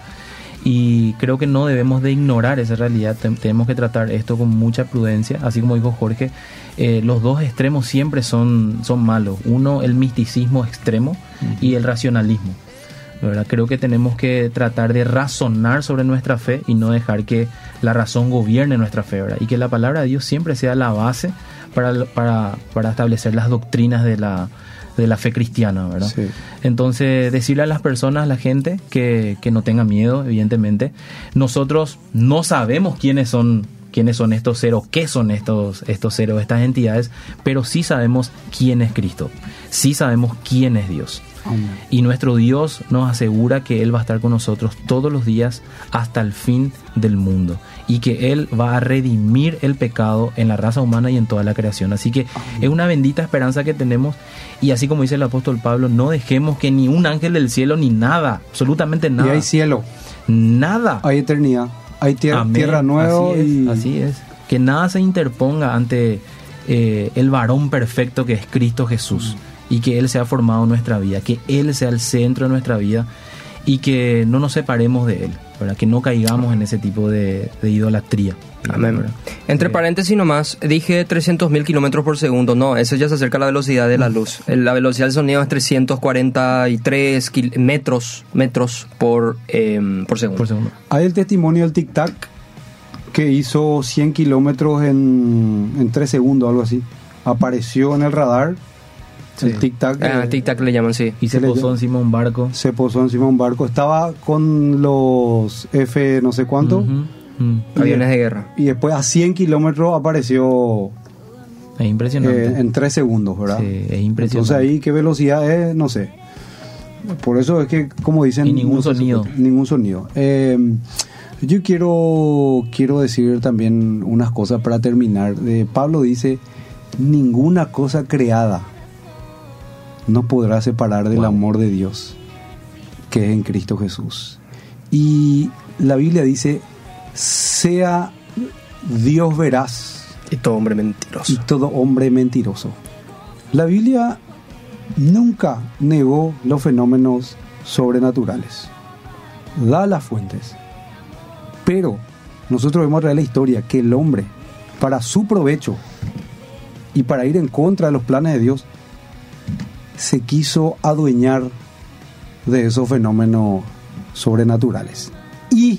Y creo que no debemos de ignorar esa realidad, Tem- tenemos que tratar esto con mucha prudencia, así como dijo Jorge, eh, los dos extremos siempre son, son malos, uno el misticismo extremo uh-huh. y el racionalismo, ¿verdad? Creo que tenemos que tratar de razonar sobre nuestra fe y no dejar que la razón gobierne nuestra fe, ¿verdad? Y que la palabra de Dios siempre sea la base para, para, para establecer las doctrinas de la de la fe cristiana, ¿verdad? Sí. Entonces, decirle a las personas, a la gente, que, que no tenga miedo, evidentemente. Nosotros no sabemos quiénes son, quiénes son estos seres, qué son estos, estos seres, estas entidades, pero sí sabemos quién es Cristo, sí sabemos quién es Dios. Amén. Y nuestro Dios nos asegura que Él va a estar con nosotros todos los días hasta el fin del mundo y que Él va a redimir el pecado en la raza humana y en toda la creación. Así que es una bendita esperanza que tenemos y así como dice el apóstol Pablo, no dejemos que ni un ángel del cielo ni nada, absolutamente nada. Y hay cielo, Nada. hay eternidad, hay tier- Amén. tierra nueva. Así es, y así es. Que nada se interponga ante eh, el varón perfecto que es Cristo Jesús. Mm. Y que Él sea formado en nuestra vida, que Él sea el centro de nuestra vida y que no nos separemos de Él, ¿verdad? Que no caigamos en ese tipo de, de idolatría. Amén. ¿Verdad? Entre Eh, paréntesis nomás, dije trescientos mil kilómetros por segundo. No, eso ya se acerca a la velocidad de la luz. La velocidad del sonido es trescientos cuarenta y tres kil- metros, metros por, eh, por segundo. por segundo. Hay el testimonio del Tic Tac que hizo cien kilómetros en, en tres segundos, algo así. Apareció en el radar. Sí. El Tic Tac. Ah, eh, Tic Tac le llaman, sí. Y se le posó llama? encima de un barco. se posó encima de un barco. Estaba con los F no sé cuánto. Ujú, ujú. Y- Aviones de guerra. Y después a cien kilómetros apareció Es impresionante. eh, en tres segundos, ¿verdad? Sí, es impresionante. Entonces ahí qué velocidad es, no sé. Por eso es que, como dicen... Y ningún no se sonido. soporta, Ningún sonido. Eh, yo quiero, quiero decir también unas cosas para terminar. Eh, Pablo dice, ninguna cosa creada no podrá separar del Wow. amor de Dios que es en Cristo Jesús. Y la Biblia dice, sea Dios veraz Y todo hombre y mentiroso. todo hombre mentiroso. La Biblia nunca negó los fenómenos sobrenaturales. Da las fuentes. Pero nosotros vemos en la historia que el hombre, para su provecho y para ir en contra de los planes de Dios, se quiso adueñar de esos fenómenos sobrenaturales. Y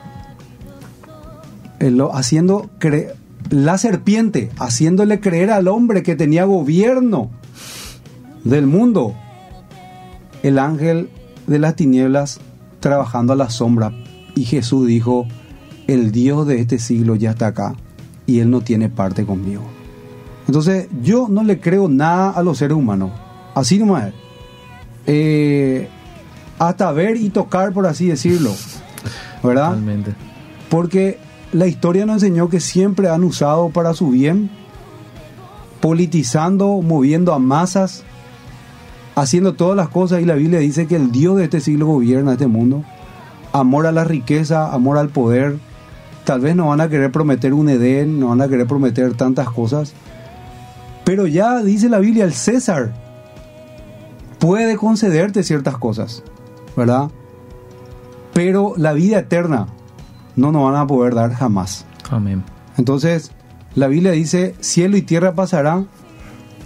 en lo- haciendo cre- la serpiente, haciéndole creer al hombre que tenía gobierno del mundo, el ángel de las tinieblas trabajando a la sombra. Y Jesús dijo, el Dios de este siglo ya está acá y Él no tiene parte conmigo. Entonces yo no le creo nada a los seres humanos, así nomás. Eh, hasta ver y tocar, por así decirlo, ¿verdad? Totalmente. Porque la historia nos enseñó que siempre han usado para su bien, politizando, moviendo a masas, haciendo todas las cosas. Y la Biblia dice que el Dios de este siglo gobierna este mundo. Amor a la riqueza, amor al poder. Tal vez no van a querer prometer un Edén, no van a querer prometer tantas cosas. Pero ya dice la Biblia, el César puede concederte ciertas cosas, ¿verdad? Pero la vida eterna no nos van a poder dar jamás. Amén. Entonces, la Biblia dice, cielo y tierra pasarán,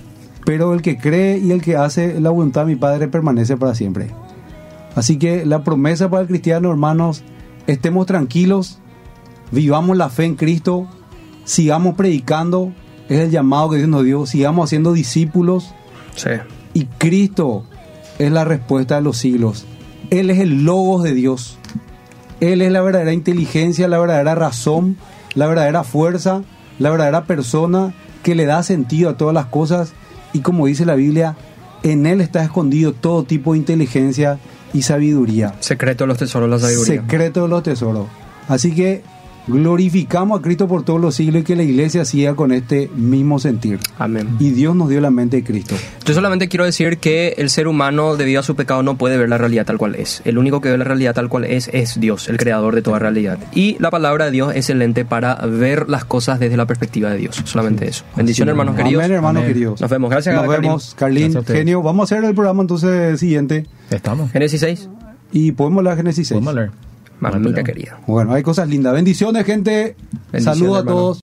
pero el que cree y el que hace la voluntad de mi Padre permanece para siempre. Así que la promesa para el cristiano, hermanos, estemos tranquilos, vivamos la fe en Cristo, sigamos predicando, es el llamado que Dios nos dio, sigamos haciendo discípulos, Sí. y Cristo es la respuesta de los siglos. Él es el logos de Dios. Él es la verdadera inteligencia, la verdadera razón, la verdadera fuerza, la verdadera persona que le da sentido a todas las cosas. Y como dice la Biblia, en Él está escondido todo tipo de inteligencia y sabiduría. Secreto de los tesoros de la sabiduría. Secreto de los tesoros. Así que glorificamos a Cristo por todos los siglos y que la iglesia siga con este mismo sentir. Amén. Y Dios nos dio la mente de Cristo. Yo solamente quiero decir que el ser humano, debido a su pecado, no puede ver la realidad tal cual es. El único que ve la realidad tal cual es, es Dios, el creador de toda realidad. Y la palabra de Dios es el lente para ver las cosas desde la perspectiva de Dios. Solamente eso. Bendiciones, hermanos queridos. Amén, hermanos Amén. queridos. Nos vemos. Gracias, Nos Carlín. vemos, Carlín. Gracias a ustedes. Genio. Vamos a hacer el programa entonces siguiente. Estamos. Génesis seis. Y podemos leer Génesis seis. Podemos leer. Mamita querida. Bueno, hay cosas lindas. Bendiciones, gente. Bendiciones, Saludos a hermano. todos.